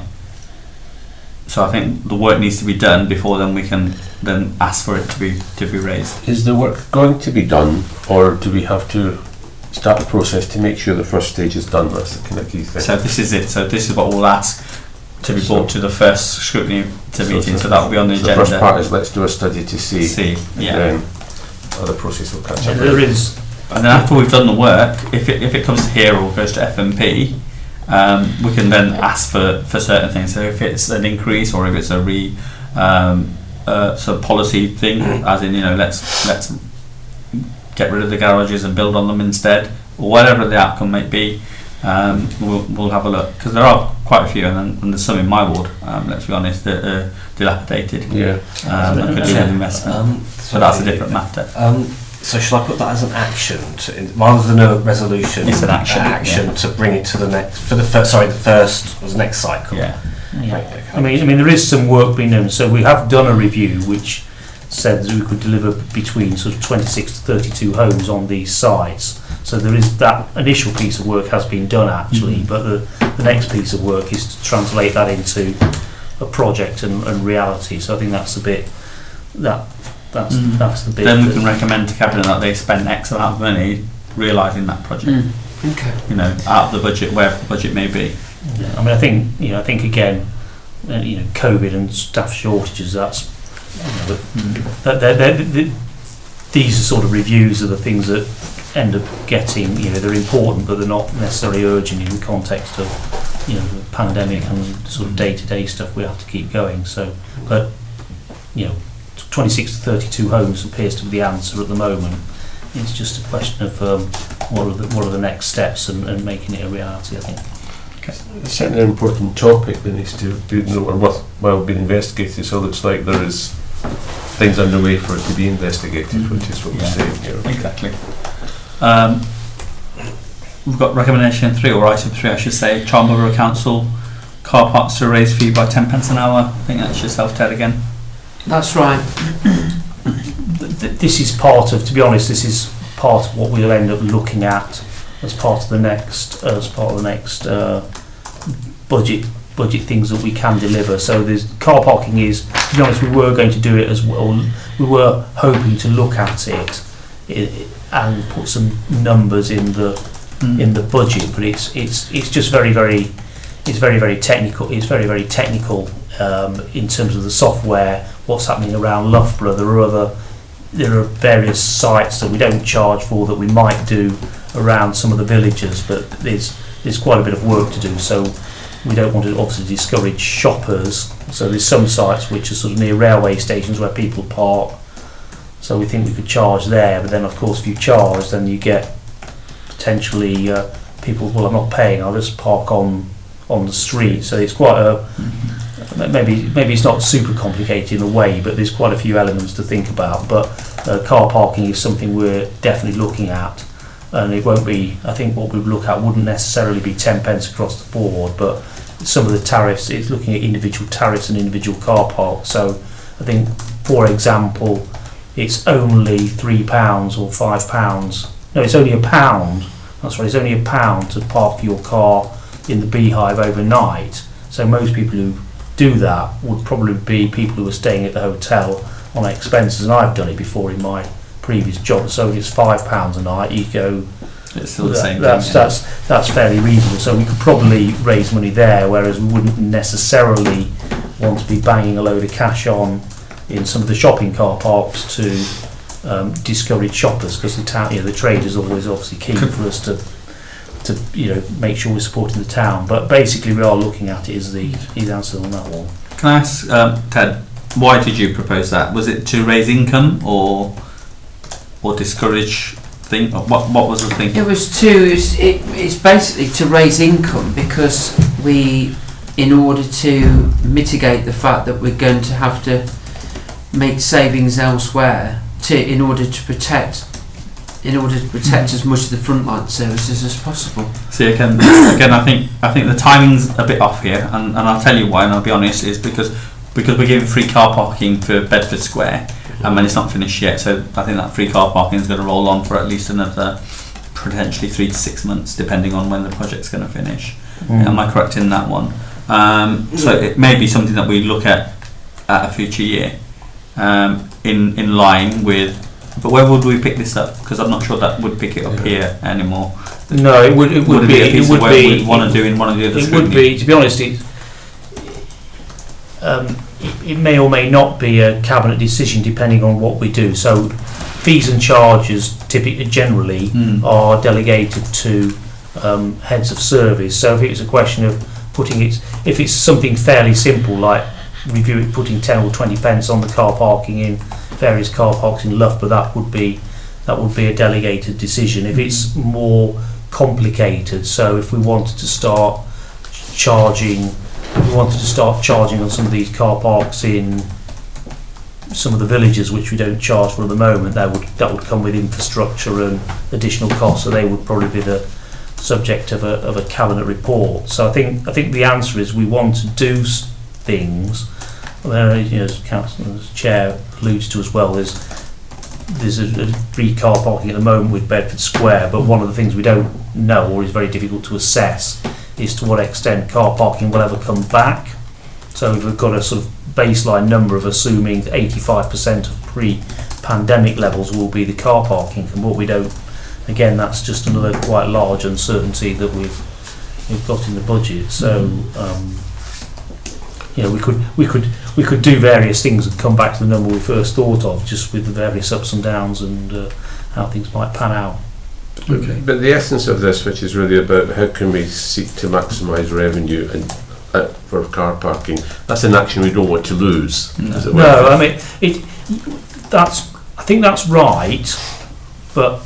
So I think the work needs to be done before then we can then ask for it to be to be raised. Is the work going to be done, or do we have to start the process to make sure the first stage is done? That's the kind of key thing. So this is it. So this is what we'll ask to be So- brought to the first scrutiny to So meeting. the- So that will be on the so agenda. the first part is let's do a study to see, See, and yeah. then other process will catch up. there is And then after we've done the work, if it if it comes here or goes to F M P, um, we can then ask for, for certain things. So if it's an increase or if it's a re um, uh, sort of policy thing, as in you know let's let's get rid of the garages and build on them instead, or whatever the outcome might be, um, we'll we'll have a look, because there are quite a few, and, then, and there's some in my ward. Um, let's be honest, that are dilapidated. Yeah. Um, and could do with investment, Um, but that's a different matter. Um, so shall I put that as an action to, in, rather than a resolution? It's an action, Action yeah. to bring it to the next for the first. Sorry, the first was next cycle. Yeah. yeah. Right, okay. I mean I mean there is some work being done. So we have done a review which said that we could deliver between sort of twenty-six to thirty-two homes on these sites. So there is that initial piece of work has been done actually, mm-hmm. but the, the next piece of work is to translate that into a project and, and reality. So I think that's the bit that that's mm. that's the bit. Then we can recommend to cabinet that they spend X amount of money realising that project. Mm. Okay. You know, out of the budget, wherever the budget may be. Yeah, I mean, I think you know, I think again, uh, you know, COVID and staff shortages. That's you know, mm. that they're, they're, they're, these are sort of reviews of the things that end up getting. You know, they're important, but they're not necessarily urgent in the context of you know the pandemic and sort of day-to-day stuff. We have to keep going. So, but you know, twenty-six to thirty-two homes appears to be the answer at the moment. It's just a question of um, what are the what are the next steps and, and making it a reality. I think. It's certainly an important topic that needs to be worthwhile being investigated. So it looks like there is things underway for it to be investigated, mm-hmm. which is what yeah. we're saying here. Exactly. Um, we've got recommendation three, or item three, I should say. Charlton Borough Council car parks to raise fee by ten pence an hour. I think that's yourself, Ted, again. That's right. This is part of, to be honest, this is part of what we'll end up looking at as part of the next, uh, as part of the next uh, budget budget things that we can deliver. So there's car parking is, to be honest, we were going to do it as well. We were hoping to look at it, it and put some numbers in the mm. in the budget, but it's it's it's just very very it's very very technical. It's very very technical um, in terms of the software. What's happening around Loughborough? There are other there are various sites that we don't charge for that we might do around some of the villages, but there's there's quite a bit of work to do. So we don't want to obviously discourage shoppers. So there's some sites which are sort of near railway stations where people park. So we think we could charge there, but then of course if you charge, then you get potentially uh, people. Well, I'm not paying. I'll just park on on the street. So it's quite a mm-hmm. maybe maybe it's not super complicated in a way, but there's quite a few elements to think about. But uh, car parking is something we're definitely looking at. And it won't be, I think what we would look at wouldn't necessarily be ten pence across the board, but some of the tariffs, it's looking at individual tariffs and individual car parks. So I think, for example, it's only three pounds or five pounds. No, it's only a pound. That's right, it's only a pound to park your car in the Beehive overnight. So most people who do that would probably be people who are staying at the hotel on expenses, and I've done it before in my previous job. So if it's five pounds a night, you go. It's still the that, same. That's thing, that's yeah. that's fairly reasonable. So we could probably raise money there, whereas we wouldn't necessarily want to be banging a load of cash on in some of the shopping car parks to um, discourage shoppers, because the town, you know, the trade is always obviously key for us to to you know make sure we're supporting the town. But basically, we are looking at it as the is the answer on that one. Can I ask um, Ted, why did you propose that? Was it to raise income or? Or discourage thing? What what was the thing? It was to it's, it, it's basically to raise income, because we, in order to mitigate the fact that we're going to have to make savings elsewhere, to in order to protect in order to protect mm. as much of the frontline services as possible. See, again, again, I think I think the timing's a bit off here, and, and I'll tell you why. And I'll be honest, is because because we're giving free car parking for Bedford Square. And when it's not finished yet, so I think that free car parking is going to roll on for at least another potentially three to six months, depending on when the project's going to finish. Mm. Am I correct in that one? Um, so it may be something that we look at at a future year, um, in in line with. But where would we pick this up? Because I'm not sure that would pick it up yeah. here anymore. No, it would. It would, would be. It, it would be. We'd want to do in one of the other. It would be. To be honest, it. Um, it may or may not be a cabinet decision depending on what we do. So fees and charges typically generally mm. are delegated to um, heads of service. So if it's a question of putting it, if it's something fairly simple like review it, putting ten or twenty pence on the car parking in various car parks in Loughborough, that would be that would be a delegated decision. If it's more complicated, so if we wanted to start charging If we wanted to start charging on some of these car parks in some of the villages, which we don't charge for at the moment, that would that would come with infrastructure and additional costs. So they would probably be the subject of a of a cabinet report. So I think I think the answer is we want to do things, Well, you know, as Councillor's Chair alludes to as well, there's there's a, a free car parking at the moment with Bedford Square, but one of the things we don't know, or is very difficult to assess, is to what extent car parking will ever come back. So we've got a sort of baseline number of assuming that eighty-five percent of pre-pandemic levels will be the car parking, and what we don't, again, that's just another quite large uncertainty that we've we've got in the budget. So um, you know, we could we could we could do various things and come back to the number we first thought of, just with the various ups and downs and uh, how things might pan out. Okay. But the essence of this, which is really about how can we seek to maximise revenue and uh, for car parking, that's an action we don't want to lose. No, as it no were. I mean it. That's I think that's right, but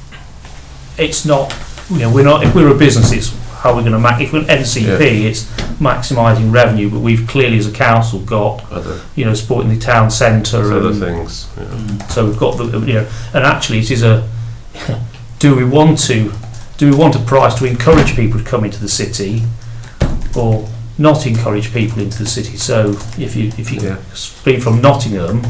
it's not. You know, we're not. If we're a business, it's how we're going to ma- if we're an N C P, Yeah. it's maximising revenue. But we've clearly, as a council, got Other, you know supporting the town centre other and things. Yeah. so we've got the you know, and actually it is a. Do we want to? Do we want a price to encourage people to come into the city, or not encourage people into the city? So if you if you Yeah. speak from Nottingham,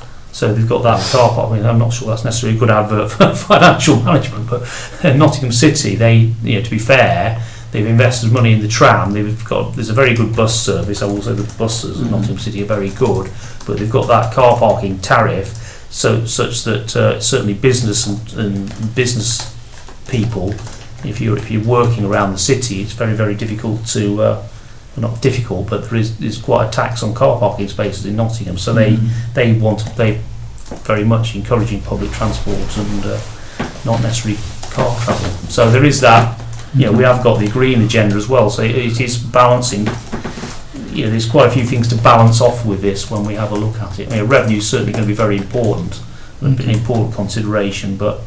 so they've got that car park. I mean, I'm not sure that's necessarily a good advert for financial management, but in Nottingham City, they you know to be fair, they've invested money in the tram. They've got there's a very good bus service. I will say the buses Mm-hmm. in Nottingham City are very good, but they've got that car parking tariff. So such that uh, certainly business and, and business people, if you're if you're working around the city, it's very very difficult to uh, well, not difficult, but there is there's quite a tax on car parking spaces in Nottingham. So they they want they very much encouraging public transport and uh, not necessarily car travel. So there is that. You know, we have got the green agenda as well. So it, it is balancing. You know, there's quite a few things to balance off with this when we have a look at it. I mean, revenue is certainly going to be very important, an important consideration, but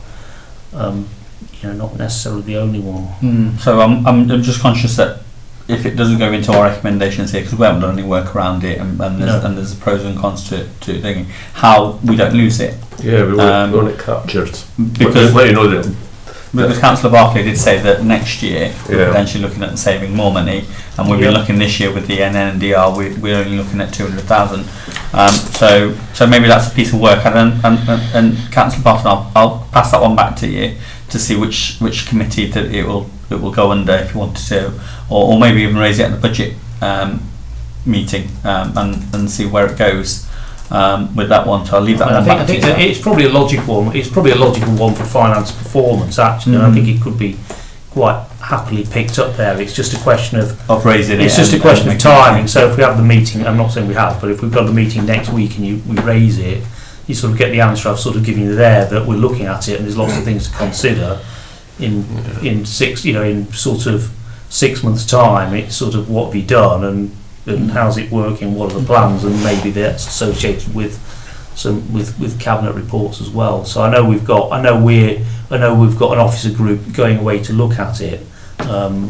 um, you know, not necessarily the only one. Mm. So I'm, I'm I'm just conscious that if it doesn't go into our recommendations here, because we haven't done any work around it, and, and, there's, No. and there's pros and cons to to thinking how we don't lose it, Yeah, we want, Um, we want it captured. because let you know that. because Councillor Barclay did say that next year we're Yeah. potentially looking at saving more money, and we've Yeah. been looking this year with the N N D R, we, we're only looking at two hundred thousand. Um, so so maybe that's a piece of work, and and, and, and Councillor Barton, I'll, I'll pass that one back to you to see which which committee that it will it will go under if you wanted to, or, or maybe even raise it at the budget um, meeting um, and and see where it goes. Um, with that one, so I'll leave that I one think, I back think to you. that it's probably a logical one. It's probably a logical one for finance performance, actually. And I Mhm. think it could be quite happily picked up there. It's just a question of Of raising it. it's just a and- question and of making it- timing. So if we have the meeting, I'm not saying we have, but if we've got the meeting next week and you we raise it, you sort of get the answer I've sort of given you there, that we're looking at it and there's lots of things to consider. In in six, you know, in sort of six months' time, it's sort of what have you done and and how's it working? What are the plans? And maybe that's associated with some with, with cabinet reports as well. So I know we've got I know we're I know we've got an officer group going away to look at it. Um,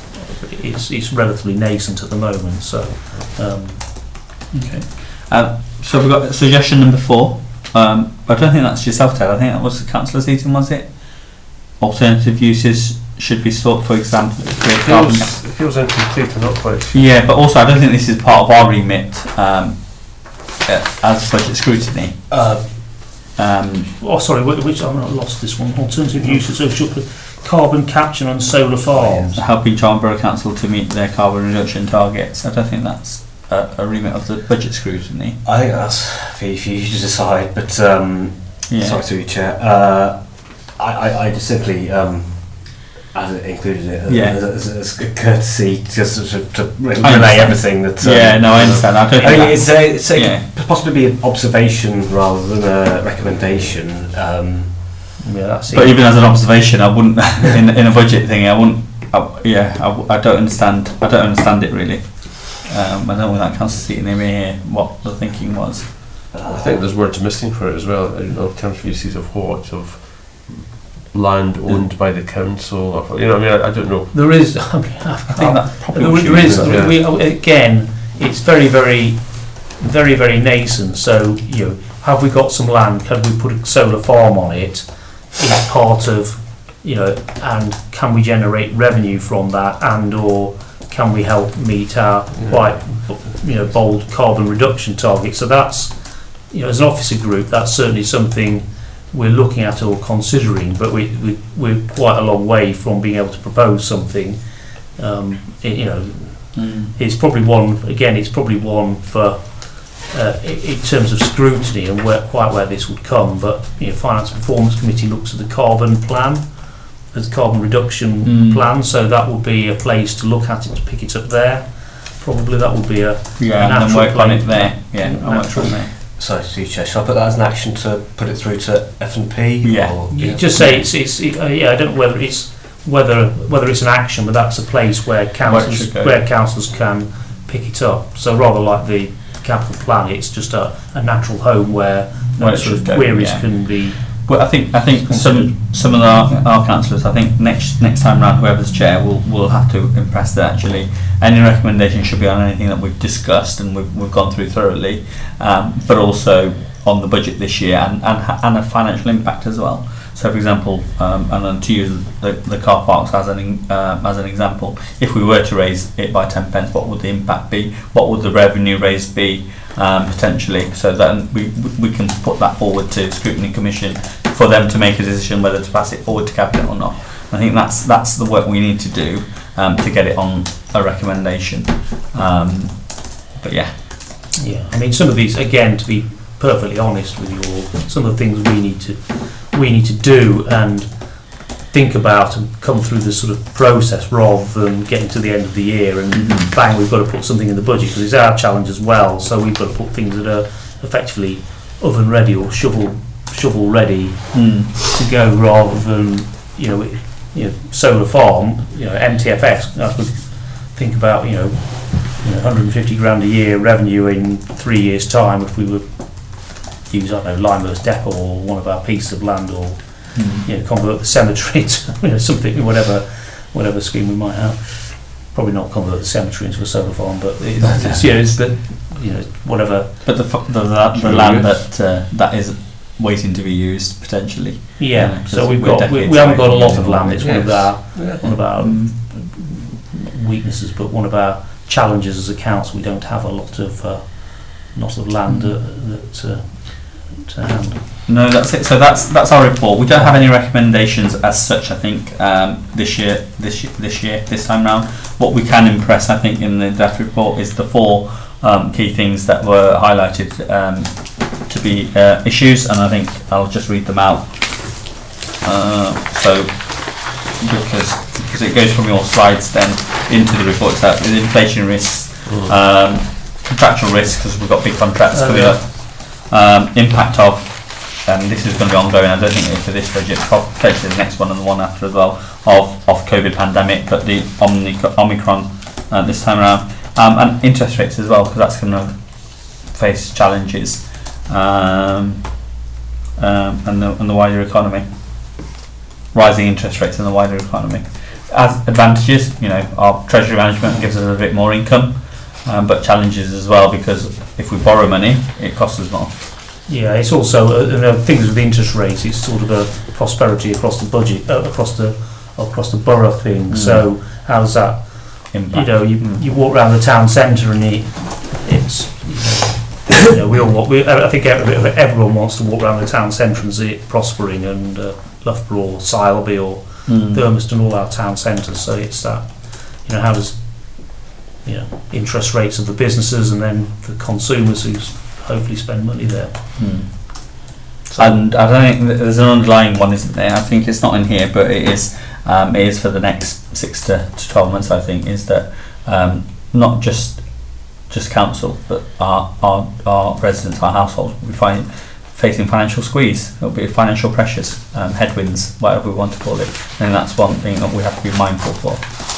it's it's relatively nascent at the moment. So um, Okay. Um, so we've got suggestion number four. Um, I don't think that's yourself, Ted. I think that was the councillor's eating, was it? Alternative uses should be sought, for example, to create It carbon. feels, it feels incomplete. I'm not quite sure. Yeah, but also I don't think this is part of our remit um, uh, as budget scrutiny. uh, Um, oh sorry, wh- which I'm not lost this one. Alternative uses of chocolate, carbon capture and solar farms. helping Charlton Borough Council to meet their carbon reduction targets. I don't think that's a, a remit of the budget scrutiny. I think that's for you, for you to decide, but um, Yeah. sorry through you, Chair. Uh, I, I, I just simply um, as it included it as, Yeah. as, as a courtesy just to, to re- I relay understand. everything that. Um, Yeah, no, I understand. I don't I think mean, that's, it's a, it's a yeah. could possibly be an observation rather than a recommendation. Um, Yeah, that's it. But even as an observation, I wouldn't in in a budget thing. I wouldn't. I, yeah, I, w- I don't understand. I don't understand it really. Um, I don't know when that council seat in the here what the thinking was. I think there's words missing for it as well. Alternative uses of what? Of land owned by the council, or, you know, I mean, I, I don't know. There is. I mean, I think that probably there, should there be is. done. Yeah. We, again, it's very, very, very, very nascent. So you know, have we got some land? Can we put a solar farm on it? Is part of, you know, and can we generate revenue from that? And or can we help meet our quite, you know, bold carbon reduction target? So that's, you know, as an officer group, that's certainly something we're looking at or considering, but we, we, we're quite a long way from being able to propose something. Um, it, you know, mm. it's probably one, again, it's probably one for, uh, in, in terms of scrutiny and where, quite where this would come, but, you know, Finance and Performance Committee looks at the carbon plan, the carbon reduction mm. plan, so that would be a place to look at it, to pick it up there. Probably that would be a, yeah, a and then work plan. on it there. Yeah, Yeah, natural there. Sorry, through Chair, shall I put that as an action to put it through to F and P? Yeah. Or, You just say it's, it's it, uh, yeah, I don't know whether it's whether whether it's an action, but that's a place where councils Where it where councils can pick it up. So rather like the capital plan, it's just a, a natural home where Where those it sort should of go, queries yeah. can be. Well, I think I think some some of our, our councillors, I think next next time round, whoever's chair will will have to impress that actually any recommendation should be on anything that we've discussed and we've we've gone through thoroughly, um, but also on the budget this year and and, ha- and a financial impact as well. So, for example, um, and then to use the, the car parks as an uh, as an example, if we were to raise it by ten pence, what would the impact be? What would the revenue raise be? Um, potentially, so that we we can put that forward to Scrutiny Commission for them to make a decision whether to pass it forward to Cabinet or not. I think that's that's the work we need to do um, to get it on a recommendation. Um, but yeah, Yeah, I mean some of these, again, to be perfectly honest with you all, some of the things we need to we need to do and think about and come through this sort of process rather than getting to the end of the year and mm-hmm. bang, we've got to put something in the budget, because it's our challenge as well. So we've got to put things that are effectively oven ready or shovel shovel ready mm. to go, rather than, you know, you know, solar farm, you know, M T F S. I could think about, you know, you know, one hundred fifty grand a year revenue in three years' time if we would use, I don't know, Limehurst Depot or one of our pieces of land, or mm. you know, convert the cemetery to, you know, something, whatever, whatever scheme we might have. Probably not convert the cemetery into a solar farm, but it's, it's, yeah, it's the, you know, whatever. But the the, the, the land that uh, that is waiting to be used potentially. Yeah, yeah, so we've we're got we, we haven't got a lot of land. It's yes. one of our Yeah. one of our mm. weaknesses, but one of our challenges as a council. We don't have a lot of uh, lot of land uh, that uh, to hand. No, that's it. So that's that's our report. We don't have any recommendations as such. I think um, this year, this year, this year, this time round. What we can impress, I think, in the draft report is the four um, key things that were highlighted um, to be uh, issues, and I think I'll just read them out. Uh, so because because it goes from your slides then into the report itself. The inflation risks, um, contractual risks, because we've got big contracts Oh, coming yeah. up. Um, impact of, and this is going to be ongoing, I don't think it's for this budget, potentially the next one and the one after as well, of, of COVID pandemic, but the Omni, Omicron uh, this time around, um, and interest rates as well, because that's going to face challenges, um, um, and, the, and the wider economy, rising interest rates in the wider economy. As advantages, you know, our treasury management gives us a bit more income, um, but challenges as well, because if we borrow money, it costs us more. Yeah, it's also uh, you know, things with interest rates. It's sort of a prosperity across the budget, uh, across the across the borough thing. Mm. So how does that impact? You know, you mm. you walk around the town centre and it, it's you know, you know we all want. We, I think everyone wants to walk around the town centre and see it prospering, and uh, Loughborough or Sileby or mm. Thurmaston, all our town centres. So it's that, you know, how does, you know, interest rates of the businesses and then the consumers who hopefully spend money there. Hmm. So and I don't think there's an underlying one, isn't there? I think it's not in here, but it is. Um, it is for the next six to, to twelve months. I think is that um, not just just council, but our our, our residents, our households will be find, facing financial squeeze. It'll be financial pressures, um, headwinds, whatever we want to call it, and that's one thing that we have to be mindful for.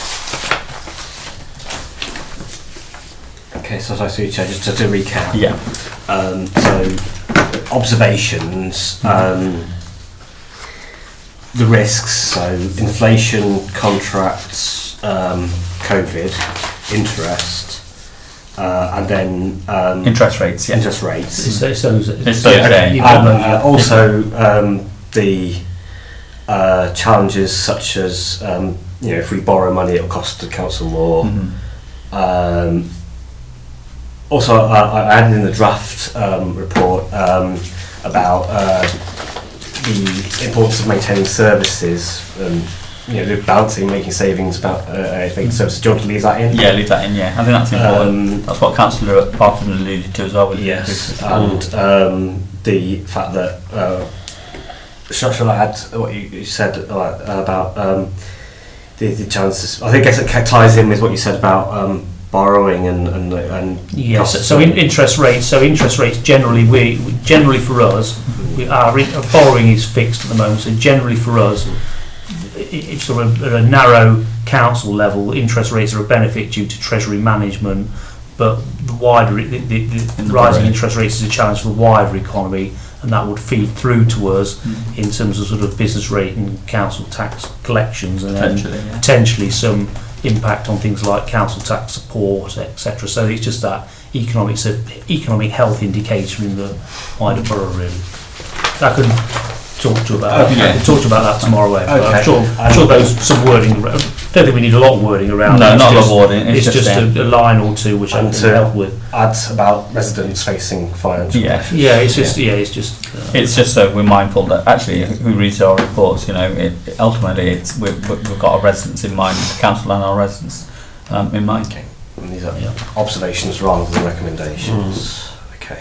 Okay, so as I see, just to, to recap. Yeah. Um, so observations, um, the risks. So inflation, contracts, um, COVID, interest, uh, and then um, interest rates. Yeah. Interest rates. It's, it's those, it's It's those, okay. yeah. And, uh, also um, the uh, challenges such as um, you know, if we borrow money, it'll cost the council more. Mm-hmm. Um, also, I, I added in the draft um, report um, about uh, the importance of maintaining services, and you know, the balancing, making savings about uh, making services. Do you want to leave that in? Yeah, leave that in. Yeah, I think that's important. Um, that's what Councillor Parkin alluded to as well. With yes, the and um, the fact that. Uh, Shall, shall I add what you, you said uh, about um, the, the chances? I think I guess it ties in with what you said about um, borrowing and and, and Yes. costs. So in, interest rates. So interest rates generally, we we- generally for us, we, our, in- our borrowing is fixed at the moment. So generally for us, i- it's sort of at a narrow council level. Interest rates are a benefit due to treasury management, but the wider the, the, the In the rising borrowing. interest rates is a challenge for the wider economy, and that would feed through to us Mm. in terms of sort of business rate and council tax collections, and then Potentially, yeah. potentially some impact on things like council tax support, et cetera. So it's just that economic, so economic health indicator in the wider borough, really. I can talk to you about. Okay. I can talk to you about that tomorrow. But Okay. I'm sure. I'm sure there's some wording around. I don't think we need a lot of wording around. No, it. It's not a lot just- of wording. It's, It's, just, just, a, a line or two which I And can to- help with. Add about residents facing financial. yeah. Yeah, it's just. Yeah, it's just. Uh, It's just so we're mindful that actually who reads our reports, you know, it, it- ultimately it's we, we- we've got our residents in mind, the council and our residents um, in mind. Okay. And these are Yeah. observations rather than recommendations. Okay.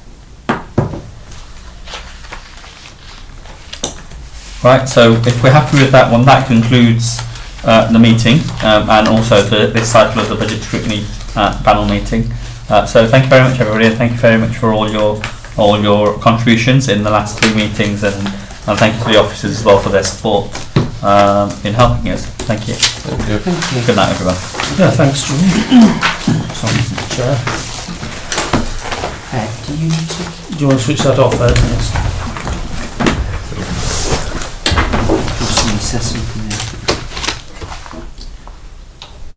Right, so if we're happy with that one, that concludes uh, the meeting um, and also the, this cycle of the budget scrutiny uh, panel meeting. Uh, so thank you very much, everybody, and thank you very much for all your all your contributions in the last three meetings, and, and thank you to the officers as well for their support um, in helping us. Thank you. Thank you. Thank you. Good night, everyone. yeah, thanks, Julie. Sorry, Chair. Ed, do you need to? Do you want to switch that off, Ed? Yes. Somebody says something.